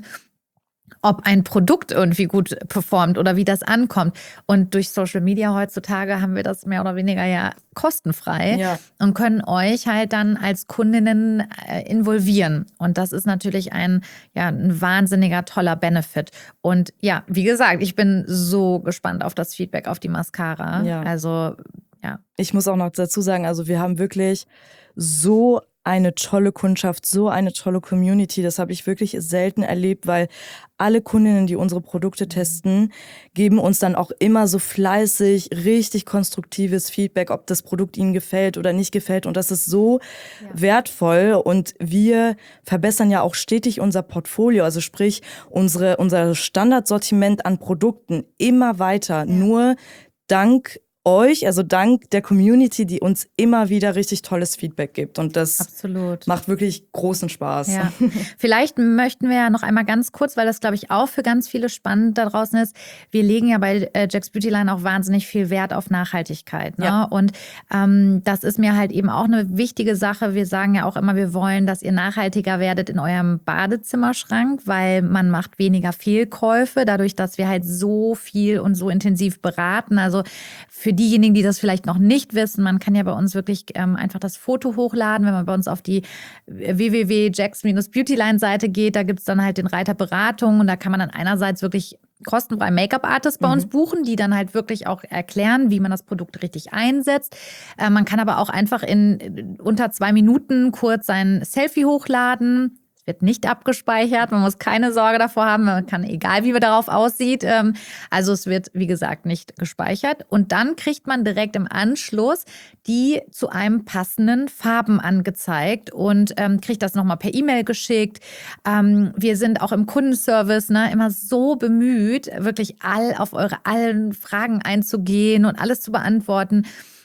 ob ein Produkt irgendwie gut performt oder wie das ankommt. Und durch Social Media heutzutage haben wir das mehr oder weniger kostenfrei und können euch halt dann als Kundinnen involvieren. Und das ist natürlich ein wahnsinniger, toller Benefit. Und wie gesagt, ich bin so gespannt auf das Feedback auf die Mascara. Also, Ich muss auch noch dazu sagen, also wir haben wirklich so eine tolle Kundschaft, so eine tolle Community. Das habe ich wirklich selten erlebt, weil alle Kundinnen, die unsere Produkte testen, geben uns dann auch immer so fleißig, richtig konstruktives Feedback, ob das Produkt ihnen gefällt oder nicht gefällt. Und das ist so wertvoll. Und wir verbessern ja auch stetig unser Portfolio, also sprich unser Standardsortiment an Produkten immer weiter. Nur dank euch, also dank der Community, die uns immer wieder richtig tolles Feedback gibt. Und das macht wirklich großen Spaß. Ja. Vielleicht möchten wir ja noch einmal ganz kurz, weil das, glaube ich, auch für ganz viele spannend da draußen ist. Wir legen ja bei Jack's Beauty Line auch wahnsinnig viel Wert auf Nachhaltigkeit. Ne? Ja. Und das ist mir halt eben auch eine wichtige Sache. Wir sagen ja auch immer, wir wollen, dass ihr nachhaltiger werdet in eurem Badezimmerschrank, weil man macht weniger Fehlkäufe, dadurch, dass wir halt so viel und so intensiv beraten. Also für diejenigen, die das vielleicht noch nicht wissen, man kann ja bei uns wirklich einfach das Foto hochladen. Wenn man bei uns auf die www.jack's-beautyline-Seite geht, da gibt es dann halt den Reiter Beratung und da kann man dann einerseits wirklich kostenfrei Make-up-Artists bei uns buchen, die dann halt wirklich auch erklären, wie man das Produkt richtig einsetzt. Man kann aber auch einfach in unter 2 Minuten kurz sein Selfie hochladen. Wird nicht abgespeichert, man muss keine Sorge davor haben, man kann, egal wie man darauf aussieht. Also es wird, wie gesagt, nicht gespeichert. Und dann kriegt man direkt im Anschluss die zu einem passenden Farben angezeigt und kriegt das nochmal per E-Mail geschickt. Wir sind auch im Kundenservice immer so bemüht, wirklich auf eure allen Fragen einzugehen und alles zu beantworten.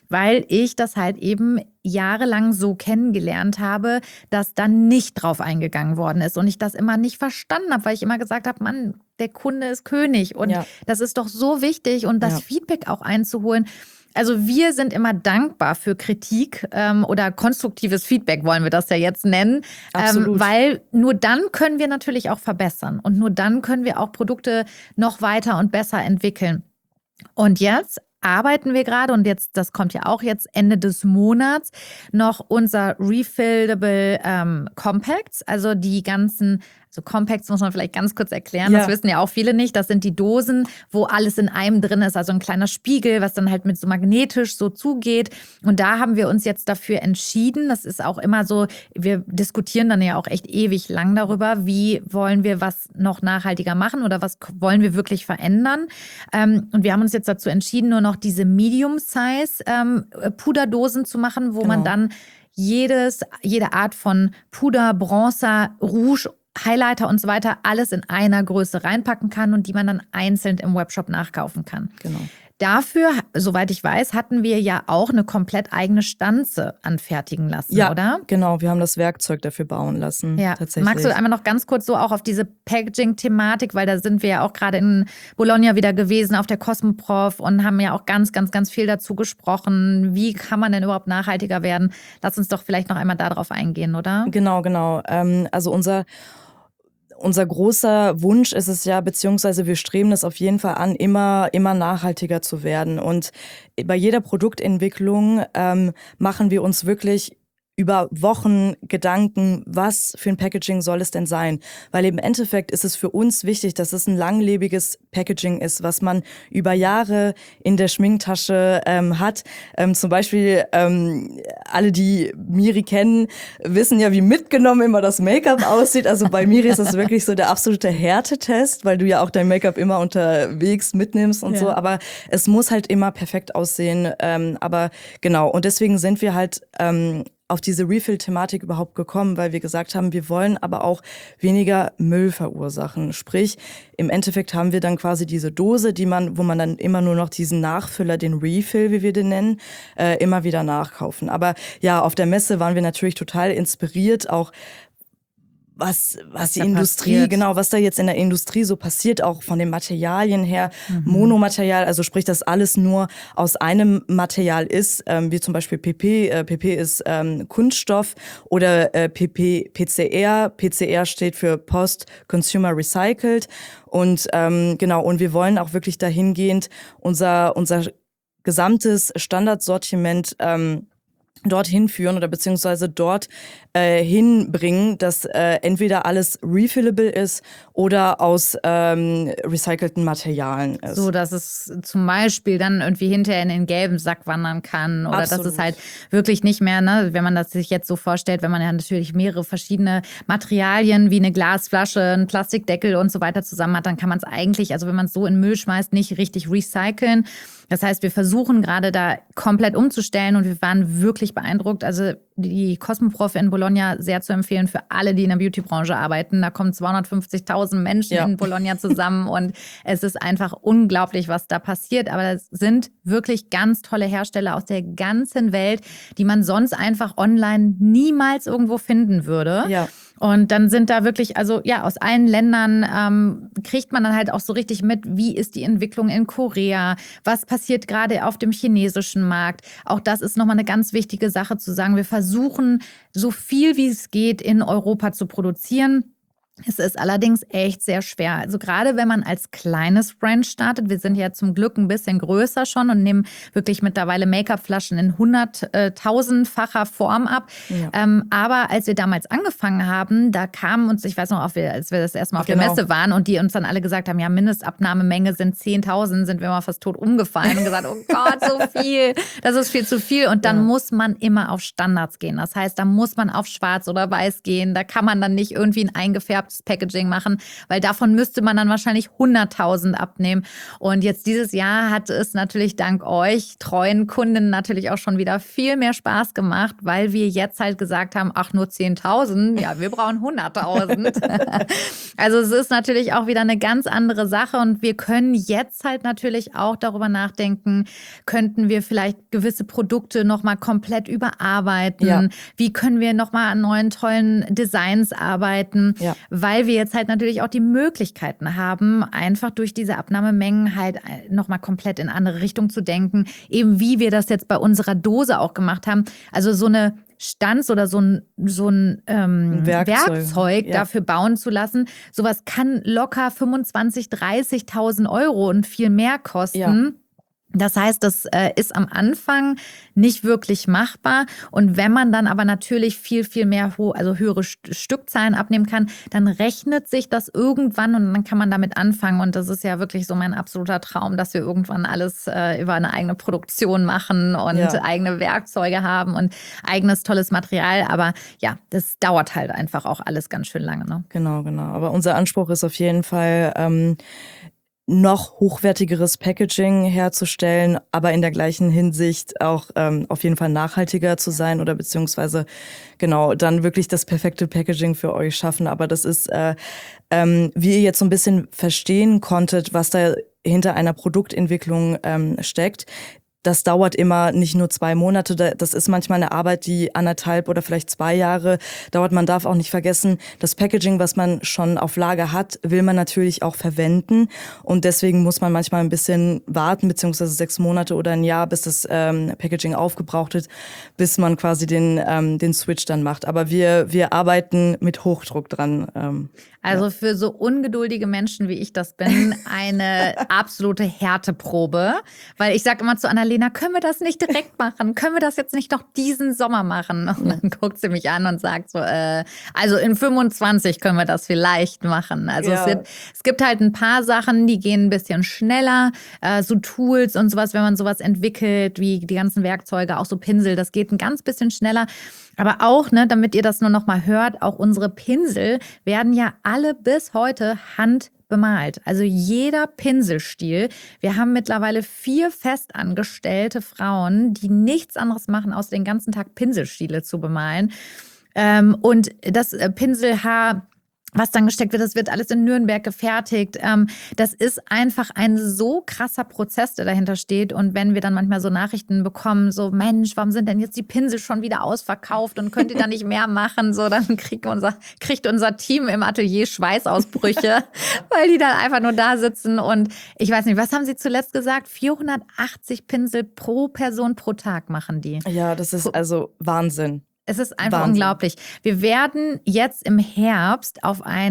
weil ich das halt eben jahrelang so kennengelernt habe, dass dann nicht drauf eingegangen worden ist und ich das immer nicht verstanden habe, weil ich immer gesagt habe, Mann, der Kunde ist König und das ist doch so wichtig und das Feedback auch einzuholen. Also wir sind immer dankbar für Kritik oder konstruktives Feedback, wollen wir das ja jetzt nennen. Weil nur dann können wir natürlich auch verbessern und nur dann können wir auch Produkte noch weiter und besser entwickeln. Und jetzt arbeiten wir gerade und jetzt, das kommt ja auch jetzt Ende des Monats, noch unser Refillable Compacts, also die ganzen, also Compacts muss man vielleicht ganz kurz erklären, das wissen ja auch viele nicht, das sind die Dosen, wo alles in einem drin ist, also ein kleiner Spiegel, was dann halt mit so magnetisch so zugeht und da haben wir uns jetzt dafür entschieden, das ist auch immer so, wir diskutieren dann ja auch echt ewig lang darüber, wie wollen wir was noch nachhaltiger machen oder was wollen wir wirklich verändern und wir haben uns jetzt dazu entschieden, nur noch diese Medium-Size Puderdosen zu machen, wo man dann jede Art von Puder, Bronzer, Rouge, Highlighter und so weiter alles in einer Größe reinpacken kann und die man dann einzeln im Webshop nachkaufen kann. Genau. Dafür, soweit ich weiß, hatten wir ja auch eine komplett eigene Stanze anfertigen lassen, oder? Ja, genau. Wir haben das Werkzeug dafür bauen lassen, tatsächlich. Magst du einmal noch ganz kurz so auch auf diese Packaging-Thematik, weil da sind wir ja auch gerade in Bologna wieder gewesen auf der Cosmoprof und haben ja auch ganz, ganz, ganz viel dazu gesprochen. Wie kann man denn überhaupt nachhaltiger werden? Lass uns doch vielleicht noch einmal darauf eingehen, oder? Genau. Also unser großer Wunsch ist es ja, beziehungsweise wir streben es auf jeden Fall an, immer nachhaltiger zu werden. Und bei jeder Produktentwicklung machen wir uns wirklich über Wochen Gedanken, was für ein Packaging soll es denn sein? Weil im Endeffekt ist es für uns wichtig, dass es ein langlebiges Packaging ist, was man über Jahre in der Schminktasche hat. Zum Beispiel alle, die Miri kennen, wissen ja, wie mitgenommen immer das Make-up aussieht. Also bei Miri ist das wirklich so der absolute Härtetest, weil du ja auch dein Make-up immer unterwegs mitnimmst und so. Aber es muss halt immer perfekt aussehen. Aber genau, und deswegen sind wir halt auf diese Refill-Thematik überhaupt gekommen, weil wir gesagt haben, wir wollen aber auch weniger Müll verursachen. Sprich, im Endeffekt haben wir dann quasi diese Dose, wo man dann immer nur noch diesen Nachfüller, den Refill, wie wir den nennen, immer wieder nachkaufen. Aber ja, auf der Messe waren wir natürlich total inspiriert, auch was die Industrie, passiert. Genau, was da jetzt in der Industrie so passiert, auch von den Materialien her, Monomaterial, also sprich, dass alles nur aus einem Material ist, wie zum Beispiel PP. PP ist Kunststoff oder PCR. PCR steht für Post-Consumer Recycled und genau, und wir wollen auch wirklich dahingehend unser gesamtes Standardsortiment dorthin führen oder beziehungsweise dort hinbringen, dass entweder alles refillable ist oder aus recycelten Materialien ist. So, dass es zum Beispiel dann irgendwie hinterher in den gelben Sack wandern kann oder Absolut. dass es halt wirklich nicht mehr, ne, wenn man das sich jetzt so vorstellt, wenn man ja natürlich mehrere verschiedene Materialien wie eine Glasflasche, einen Plastikdeckel und so weiter zusammen hat, dann kann man es eigentlich, also wenn man es so in Müll schmeißt, nicht richtig recyceln. Das heißt, wir versuchen gerade da komplett umzustellen und wir waren wirklich beeindruckt. Also die Cosmoprof in Bologna sehr zu empfehlen für alle, die in der Beautybranche arbeiten. Da kommen 250.000 Menschen in Bologna zusammen und es ist einfach unglaublich, was da passiert. Aber es sind wirklich ganz tolle Hersteller aus der ganzen Welt, die man sonst einfach online niemals irgendwo finden würde. Ja. Und dann sind da wirklich, also ja, aus allen Ländern kriegt man dann halt auch so richtig mit, wie ist die Entwicklung in Korea, was passiert gerade auf dem chinesischen Markt. Auch das ist nochmal eine ganz wichtige Sache zu sagen. Wir versuchen, so viel wie es geht, in Europa zu produzieren. Es ist allerdings echt sehr schwer. Also gerade wenn man als kleines Brand startet, wir sind ja zum Glück ein bisschen größer schon und nehmen wirklich mittlerweile Make-up-Flaschen in 100.000-facher Form ab. Ja. Aber als wir damals angefangen haben, da kamen uns, ich weiß noch, als wir das erste Mal auf der Messe waren und die uns dann alle gesagt haben, ja, Mindestabnahmemenge sind 10.000, sind wir mal fast tot umgefallen und gesagt, oh Gott, so viel, das ist viel zu viel. Und dann muss man immer auf Standards gehen. Das heißt, da muss man auf schwarz oder weiß gehen. Da kann man dann nicht irgendwie ein eingefärbtes gefärbtes Packaging machen, weil davon müsste man dann wahrscheinlich 100.000 abnehmen. Und jetzt dieses Jahr hat es natürlich dank euch, treuen Kunden, natürlich auch schon wieder viel mehr Spaß gemacht, weil wir jetzt halt gesagt haben, ach, nur 10.000, ja, wir brauchen 100.000. Also es ist natürlich auch wieder eine ganz andere Sache und wir können jetzt halt natürlich auch darüber nachdenken, könnten wir vielleicht gewisse Produkte nochmal komplett überarbeiten? Ja. Wie können wir nochmal an neuen tollen Designs arbeiten? Ja. Weil wir jetzt halt natürlich auch die Möglichkeiten haben, einfach durch diese Abnahmemengen halt nochmal komplett in andere Richtung zu denken. Eben wie wir das jetzt bei unserer Dose auch gemacht haben. Also so eine Stanz oder so ein Werkzeug dafür bauen zu lassen. Sowas kann locker 25.000, 30.000 Euro und viel mehr kosten. Ja. Das heißt, das ist am Anfang nicht wirklich machbar. Und wenn man dann aber natürlich viel, viel mehr, also höhere Stückzahlen abnehmen kann, dann rechnet sich das irgendwann und dann kann man damit anfangen. Und das ist ja wirklich so mein absoluter Traum, dass wir irgendwann alles über eine eigene Produktion machen und eigene Werkzeuge haben und eigenes tolles Material. Aber ja, das dauert halt einfach auch alles ganz schön lange. Ne? Genau. Aber unser Anspruch ist auf jeden Fall, noch hochwertigeres Packaging herzustellen, aber in der gleichen Hinsicht auch auf jeden Fall nachhaltiger zu sein oder beziehungsweise genau dann wirklich das perfekte Packaging für euch schaffen. Aber das ist, wie ihr jetzt so ein bisschen verstehen konntet, was da hinter einer Produktentwicklung steckt. Das dauert immer nicht nur 2 Monate, das ist manchmal eine Arbeit, die 1,5 oder vielleicht 2 Jahre dauert. Man darf auch nicht vergessen, das Packaging, was man schon auf Lager hat, will man natürlich auch verwenden. Und deswegen muss man manchmal ein bisschen warten, beziehungsweise 6 Monate oder ein Jahr, bis das Packaging aufgebraucht ist, bis man quasi den Switch dann macht. Aber wir arbeiten mit Hochdruck dran. Also für so ungeduldige Menschen, wie ich das bin, eine absolute Härteprobe. Weil ich sage immer zu Annalena, können wir das nicht direkt machen? Können wir das jetzt nicht noch diesen Sommer machen? Und dann guckt sie mich an und sagt so, also in 25 können wir das vielleicht machen. Also es gibt halt ein paar Sachen, die gehen ein bisschen schneller. So Tools und sowas, wenn man sowas entwickelt, wie die ganzen Werkzeuge, auch so Pinsel, das geht ein ganz bisschen schneller. Aber auch, ne, damit ihr das nur noch mal hört, auch unsere Pinsel werden ja alle bis heute handbemalt. Also jeder Pinselstiel. Wir haben mittlerweile 4 festangestellte Frauen, die nichts anderes machen, außer den ganzen Tag Pinselstiele zu bemalen. Und das Pinselhaar, was dann gesteckt wird, das wird alles in Nürnberg gefertigt. Das ist einfach ein so krasser Prozess, der dahinter steht. Und wenn wir dann manchmal so Nachrichten bekommen, so Mensch, warum sind denn jetzt die Pinsel schon wieder ausverkauft und könnt ihr da nicht mehr machen? So, dann kriegt unser Team im Atelier Schweißausbrüche, weil die dann einfach nur da sitzen. Und ich weiß nicht, was haben Sie zuletzt gesagt? 480 Pinsel pro Person pro Tag machen die. Ja, das ist also Wahnsinn. Es ist einfach unglaublich. Wir werden jetzt im Herbst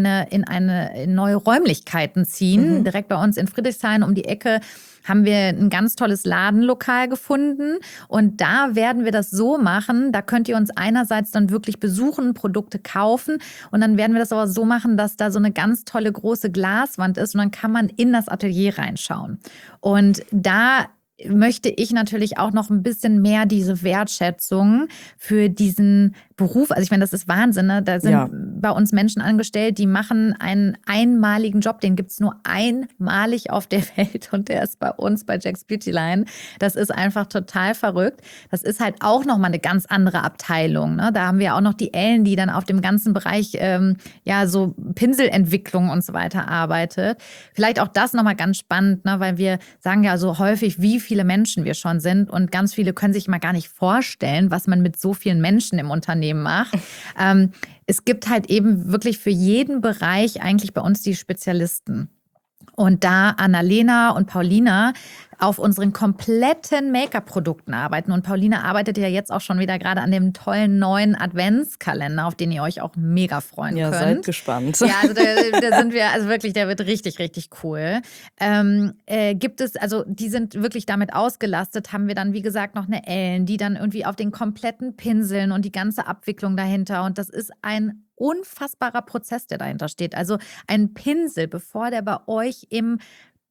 in neue Räumlichkeiten ziehen. Direkt bei uns in Friedrichshain um die Ecke haben wir ein ganz tolles Ladenlokal gefunden. Und da werden wir das so machen, da könnt ihr uns einerseits dann wirklich besuchen, Produkte kaufen. Und dann werden wir das aber so machen, dass da so eine ganz tolle große Glaswand ist. Und dann kann man in das Atelier reinschauen. Und da möchte ich natürlich auch noch ein bisschen mehr diese Wertschätzung für diesen Beruf. Also ich meine, das ist Wahnsinn. Ne? Da sind bei uns Menschen angestellt, die machen einen einmaligen Job. Den gibt's nur einmalig auf der Welt und der ist bei uns bei Jack's Beauty Line. Das ist einfach total verrückt. Das ist halt auch nochmal eine ganz andere Abteilung. Ne? Da haben wir auch noch die Ellen, die dann auf dem ganzen Bereich so Pinselentwicklung und so weiter arbeitet. Vielleicht auch das nochmal ganz spannend, ne? Weil wir sagen ja so häufig, wie viele Menschen wir schon sind und ganz viele können sich mal gar nicht vorstellen, was man mit so vielen Menschen im Unternehmen macht. Es gibt halt eben wirklich für jeden Bereich eigentlich bei uns die Spezialisten. Und da Annalena und Paulina auf unseren kompletten Make-up-Produkten arbeiten. Und Paulina arbeitet ja jetzt auch schon wieder gerade an dem tollen neuen Adventskalender, auf den ihr euch auch mega freuen könnt. Ja, seid gespannt. Ja, also da sind wir, also wirklich, der wird richtig, richtig cool. Gibt es, also die sind wirklich damit ausgelastet, haben wir dann, wie gesagt, noch eine Ellen, die dann irgendwie auf den kompletten Pinseln und die ganze Abwicklung dahinter. Und das ist ein unfassbarer Prozess, der dahinter steht. Also ein Pinsel, bevor der bei euch im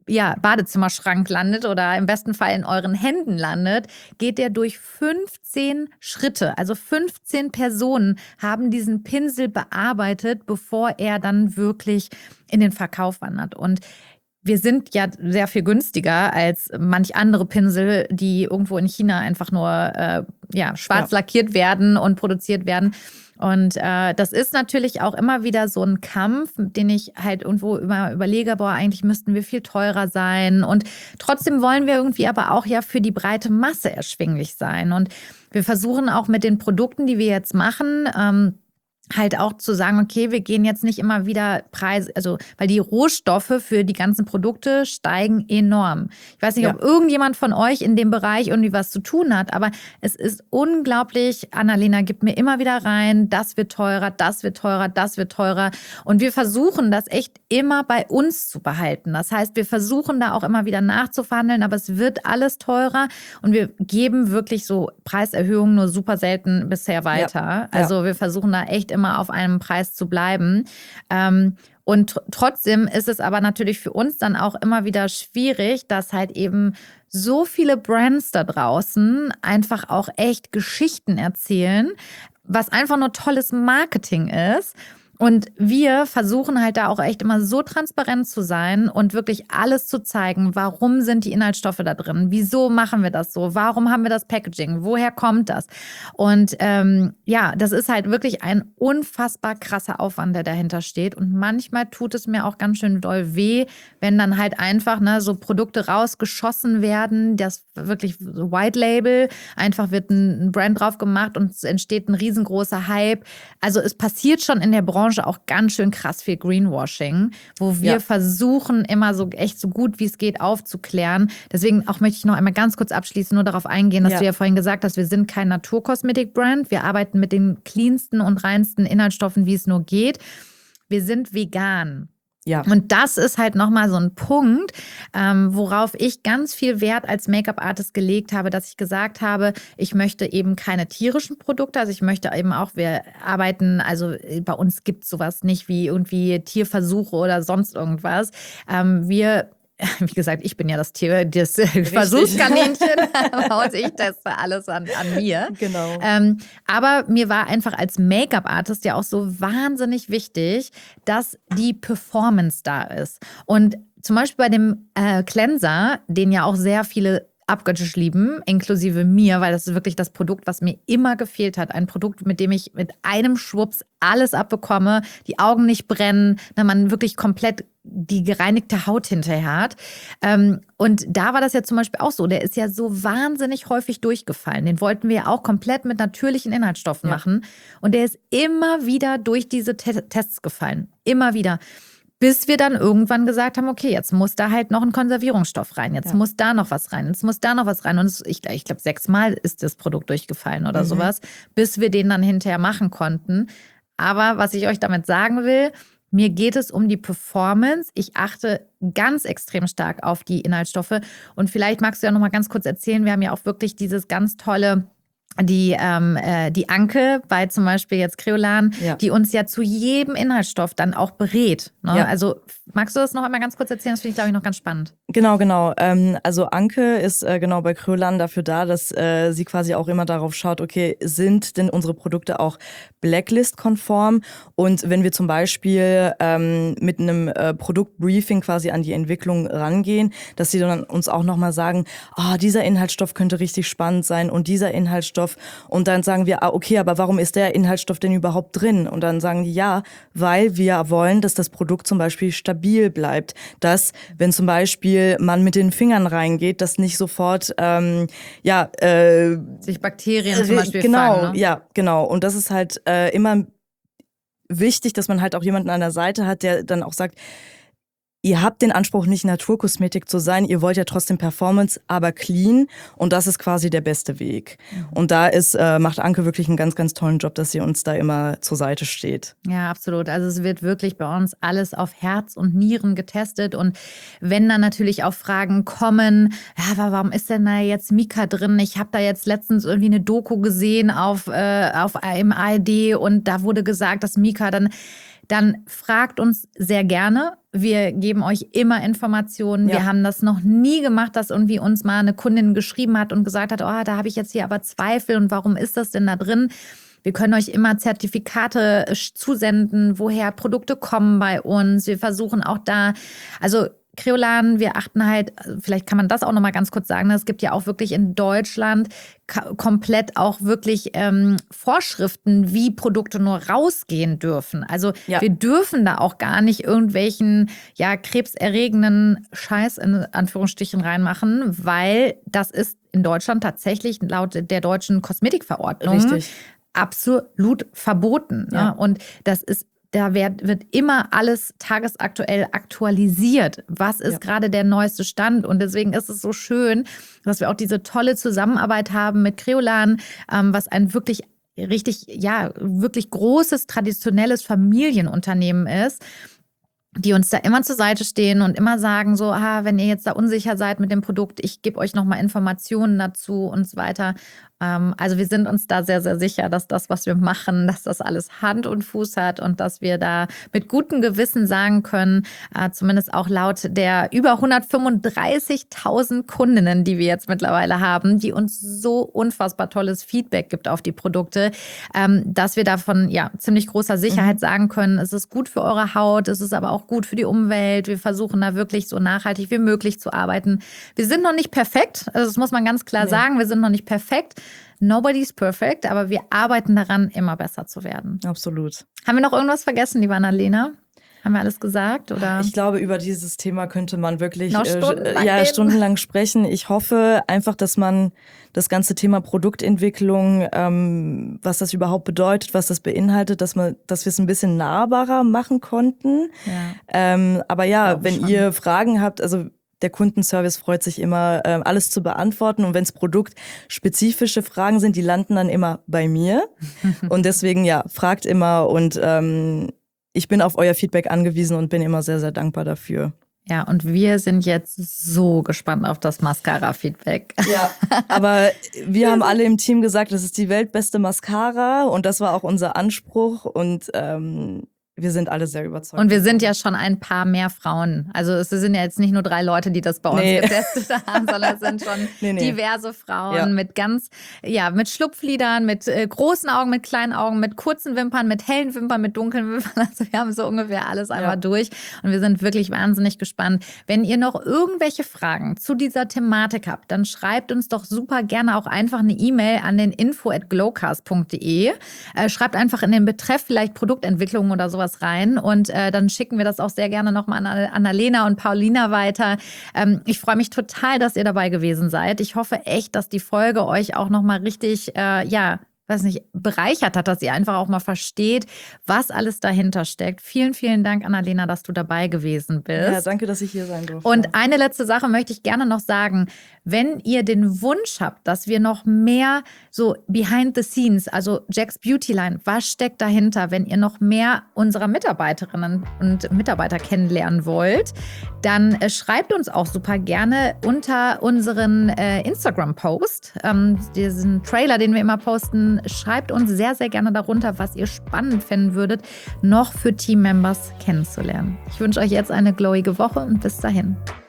Badezimmerschrank landet oder im besten Fall in euren Händen landet, geht der durch 15 Schritte. Also 15 Personen haben diesen Pinsel bearbeitet, bevor er dann wirklich in den Verkauf wandert. Und wir sind ja sehr viel günstiger als manch andere Pinsel, die irgendwo in China einfach nur schwarz lackiert werden und produziert werden. Und das ist natürlich auch immer wieder so ein Kampf, den ich halt irgendwo immer überlege, eigentlich müssten wir viel teurer sein. Und trotzdem wollen wir irgendwie aber auch ja für die breite Masse erschwinglich sein. Und wir versuchen auch mit den Produkten, die wir jetzt machen, halt auch zu sagen, okay, wir gehen jetzt nicht immer wieder Preise, also weil die Rohstoffe für die ganzen Produkte steigen enorm. Ich weiß nicht, ob irgendjemand von euch in dem Bereich irgendwie was zu tun hat, aber es ist unglaublich. Annalena gibt mir immer wieder rein, das wird teurer, das wird teurer, das wird teurer. Und wir versuchen das echt immer bei uns zu behalten. Das heißt, wir versuchen da auch immer wieder nachzuverhandeln, aber es wird alles teurer und wir geben wirklich so Preiserhöhungen nur super selten bisher weiter. Ja. Also wir versuchen da echt immer auf einem Preis zu bleiben. Und trotzdem ist es aber natürlich für uns dann auch immer wieder schwierig, dass halt eben so viele Brands da draußen einfach auch echt Geschichten erzählen, was einfach nur tolles Marketing ist. Und wir versuchen halt da auch echt immer so transparent zu sein und wirklich alles zu zeigen. Warum sind die Inhaltsstoffe da drin? Wieso machen wir das so? Warum haben wir das Packaging? Woher kommt das? Und das ist halt wirklich ein unfassbar krasser Aufwand, der dahinter steht. Und manchmal tut es mir auch ganz schön doll weh, wenn dann halt einfach so Produkte rausgeschossen werden, das wirklich so White Label, einfach wird ein Brand drauf gemacht und es entsteht ein riesengroßer Hype. Also es passiert schon in der Branche auch ganz schön krass viel Greenwashing, wo wir versuchen, immer so echt so gut wie es geht aufzuklären. Deswegen auch möchte ich noch einmal ganz kurz abschließend nur darauf eingehen, dass du ja vorhin gesagt hast, wir sind kein Naturkosmetik-Brand. Wir arbeiten mit den cleansten und reinsten Inhaltsstoffen, wie es nur geht. Wir sind vegan. Ja. Und das ist halt nochmal so ein Punkt, worauf ich ganz viel Wert als Make-up-Artist gelegt habe, dass ich gesagt habe, ich möchte eben keine tierischen Produkte, also ich möchte eben auch, wir arbeiten, also bei uns gibt es sowas nicht wie irgendwie Tierversuche oder sonst irgendwas. Wie gesagt, ich bin ja das Tier, das Versuchskaninchen und ich teste alles an mir. Genau. Aber mir war einfach als Make-up-Artist ja auch so wahnsinnig wichtig, dass die Performance da ist. Und zum Beispiel bei dem Cleanser, den ja auch sehr viele abgöttisch lieben, inklusive mir, weil das ist wirklich das Produkt, was mir immer gefehlt hat. Ein Produkt, mit dem ich mit einem Schwupps alles abbekomme, die Augen nicht brennen, man wirklich komplett die gereinigte Haut hinterher hat. Und da war das ja zum Beispiel auch so. Der ist ja so wahnsinnig häufig durchgefallen. Den wollten wir ja auch komplett mit natürlichen Inhaltsstoffen machen. Und der ist immer wieder durch diese Tests gefallen. Immer wieder. Bis wir dann irgendwann gesagt haben, okay, jetzt muss da halt noch ein Konservierungsstoff rein, jetzt muss da noch was rein, jetzt muss da noch was rein. Und ich glaube, 6-mal ist das Produkt durchgefallen oder sowas, bis wir den dann hinterher machen konnten. Aber was ich euch damit sagen will, mir geht es um die Performance. Ich achte ganz extrem stark auf die Inhaltsstoffe. Und vielleicht magst du ja noch mal ganz kurz erzählen, wir haben ja auch wirklich dieses ganz tolle die Anke bei zum Beispiel jetzt Creolan, die uns ja zu jedem Inhaltsstoff dann auch berät. Ne? Ja. Also magst du das noch einmal ganz kurz erzählen? Das finde ich, glaube ich, noch ganz spannend. Genau. Also Anke ist genau bei Creolan dafür da, dass sie quasi auch immer darauf schaut, okay, sind denn unsere Produkte auch Blacklist-konform? Und wenn wir zum Beispiel mit einem Produktbriefing quasi an die Entwicklung rangehen, dass sie dann uns auch nochmal sagen, dieser Inhaltsstoff könnte richtig spannend sein und dieser Inhaltsstoff. Und dann sagen wir, okay, aber warum ist der Inhaltsstoff denn überhaupt drin? Und dann sagen die, ja, weil wir wollen, dass das Produkt zum Beispiel stabil bleibt. Dass, wenn zum Beispiel man mit den Fingern reingeht, dass nicht sofort, sich Bakterien zum Beispiel fangen. Ne? Ja, genau. Und das ist halt immer wichtig, dass man halt auch jemanden an der Seite hat, der dann auch sagt, ihr habt den Anspruch, nicht Naturkosmetik zu sein, ihr wollt ja trotzdem Performance, aber clean und das ist quasi der beste Weg. Und da macht Anke wirklich einen ganz, ganz tollen Job, dass sie uns da immer zur Seite steht. Ja, absolut. Also es wird wirklich bei uns alles auf Herz und Nieren getestet und wenn dann natürlich auch Fragen kommen, aber warum ist denn da jetzt Mica drin? Ich habe da jetzt letztens irgendwie eine Doku gesehen auf einem ARD und da wurde gesagt, dass Mica dann dann fragt uns sehr gerne. Wir geben euch immer Informationen. Wir haben das noch nie gemacht, dass irgendwie uns mal eine Kundin geschrieben hat und gesagt hat, oh, da habe ich jetzt hier aber Zweifel und warum ist das denn da drin? Wir können euch immer Zertifikate zusenden, woher Produkte kommen bei uns. Wir versuchen auch da, also Creolan, wir achten halt, vielleicht kann man das auch noch mal ganz kurz sagen, es gibt ja auch wirklich in Deutschland komplett auch wirklich Vorschriften, wie Produkte nur rausgehen dürfen. Also wir dürfen da auch gar nicht irgendwelchen krebserregenden Scheiß in Anführungsstrichen reinmachen, weil das ist in Deutschland tatsächlich laut der deutschen Kosmetikverordnung absolut verboten. Ne? Und das ist da wird immer alles tagesaktuell aktualisiert. Was ist gerade der neueste Stand? Und deswegen ist es so schön, dass wir auch diese tolle Zusammenarbeit haben mit Creolan, was ein wirklich wirklich großes, traditionelles Familienunternehmen ist, die uns da immer zur Seite stehen und immer sagen so, wenn ihr jetzt da unsicher seid mit dem Produkt, ich gebe euch nochmal Informationen dazu und so weiter. Also wir sind uns da sehr, sehr sicher, dass das, was wir machen, dass das alles Hand und Fuß hat und dass wir da mit gutem Gewissen sagen können, zumindest auch laut der über 135.000 Kundinnen, die wir jetzt mittlerweile haben, die uns so unfassbar tolles Feedback gibt auf die Produkte, dass wir davon ziemlich großer Sicherheit sagen können, es ist gut für eure Haut, es ist aber auch gut für die Umwelt. Wir versuchen da wirklich so nachhaltig wie möglich zu arbeiten. Wir sind noch nicht perfekt, also das muss man ganz klar sagen, wir sind noch nicht perfekt. Nobody's perfect, aber wir arbeiten daran, immer besser zu werden. Absolut. Haben wir noch irgendwas vergessen, liebe Annalena? Haben wir alles gesagt? Oder? Ich glaube, über dieses Thema könnte man wirklich stundenlang sprechen. Ich hoffe einfach, dass man das ganze Thema Produktentwicklung, was das überhaupt bedeutet, was das beinhaltet, dass wir es ein bisschen nahbarer machen konnten. Aber wenn ihr Fragen habt, also der Kundenservice freut sich immer, alles zu beantworten. Und wenn es produktspezifische Fragen sind, die landen dann immer bei mir. Und deswegen, fragt immer. Und ich bin auf euer Feedback angewiesen und bin immer sehr, sehr dankbar dafür. Ja, und wir sind jetzt so gespannt auf das Mascara-Feedback. Ja, aber wir haben alle im Team gesagt, das ist die weltbeste Mascara. Und das war auch unser Anspruch. Und wir sind alle sehr überzeugt. Und wir sind ja schon ein paar mehr Frauen. Also es sind ja jetzt nicht nur 3 Leute, die das bei uns getestet haben, sondern es sind schon diverse Frauen mit mit Schlupflidern, mit großen Augen, mit kleinen Augen, mit kurzen Wimpern, mit hellen Wimpern, mit dunklen Wimpern. Also wir haben so ungefähr alles einmal durch. Und wir sind wirklich wahnsinnig gespannt. Wenn ihr noch irgendwelche Fragen zu dieser Thematik habt, dann schreibt uns doch super gerne auch einfach eine E-Mail an den info@glowcast.de. Schreibt einfach in den Betreff vielleicht Produktentwicklung oder sowas rein und dann schicken wir das auch sehr gerne nochmal an Annalena und Paulina weiter. Ich freue mich total, dass ihr dabei gewesen seid. Ich hoffe echt, dass die Folge euch auch nochmal richtig, bereichert hat, dass ihr einfach auch mal versteht, was alles dahinter steckt. Vielen, vielen Dank, Annalena, dass du dabei gewesen bist. Ja, danke, dass ich hier sein durfte. Und eine letzte Sache möchte ich gerne noch sagen. Wenn ihr den Wunsch habt, dass wir noch mehr so behind the scenes, also Jack's Beautyline, was steckt dahinter, wenn ihr noch mehr unserer Mitarbeiterinnen und Mitarbeiter kennenlernen wollt, dann schreibt uns auch super gerne unter unseren Instagram-Post, diesen Trailer, den wir immer posten, schreibt uns sehr, sehr gerne darunter, was ihr spannend finden würdet, noch für Teammembers kennenzulernen. Ich wünsche euch jetzt eine glowige Woche und bis dahin.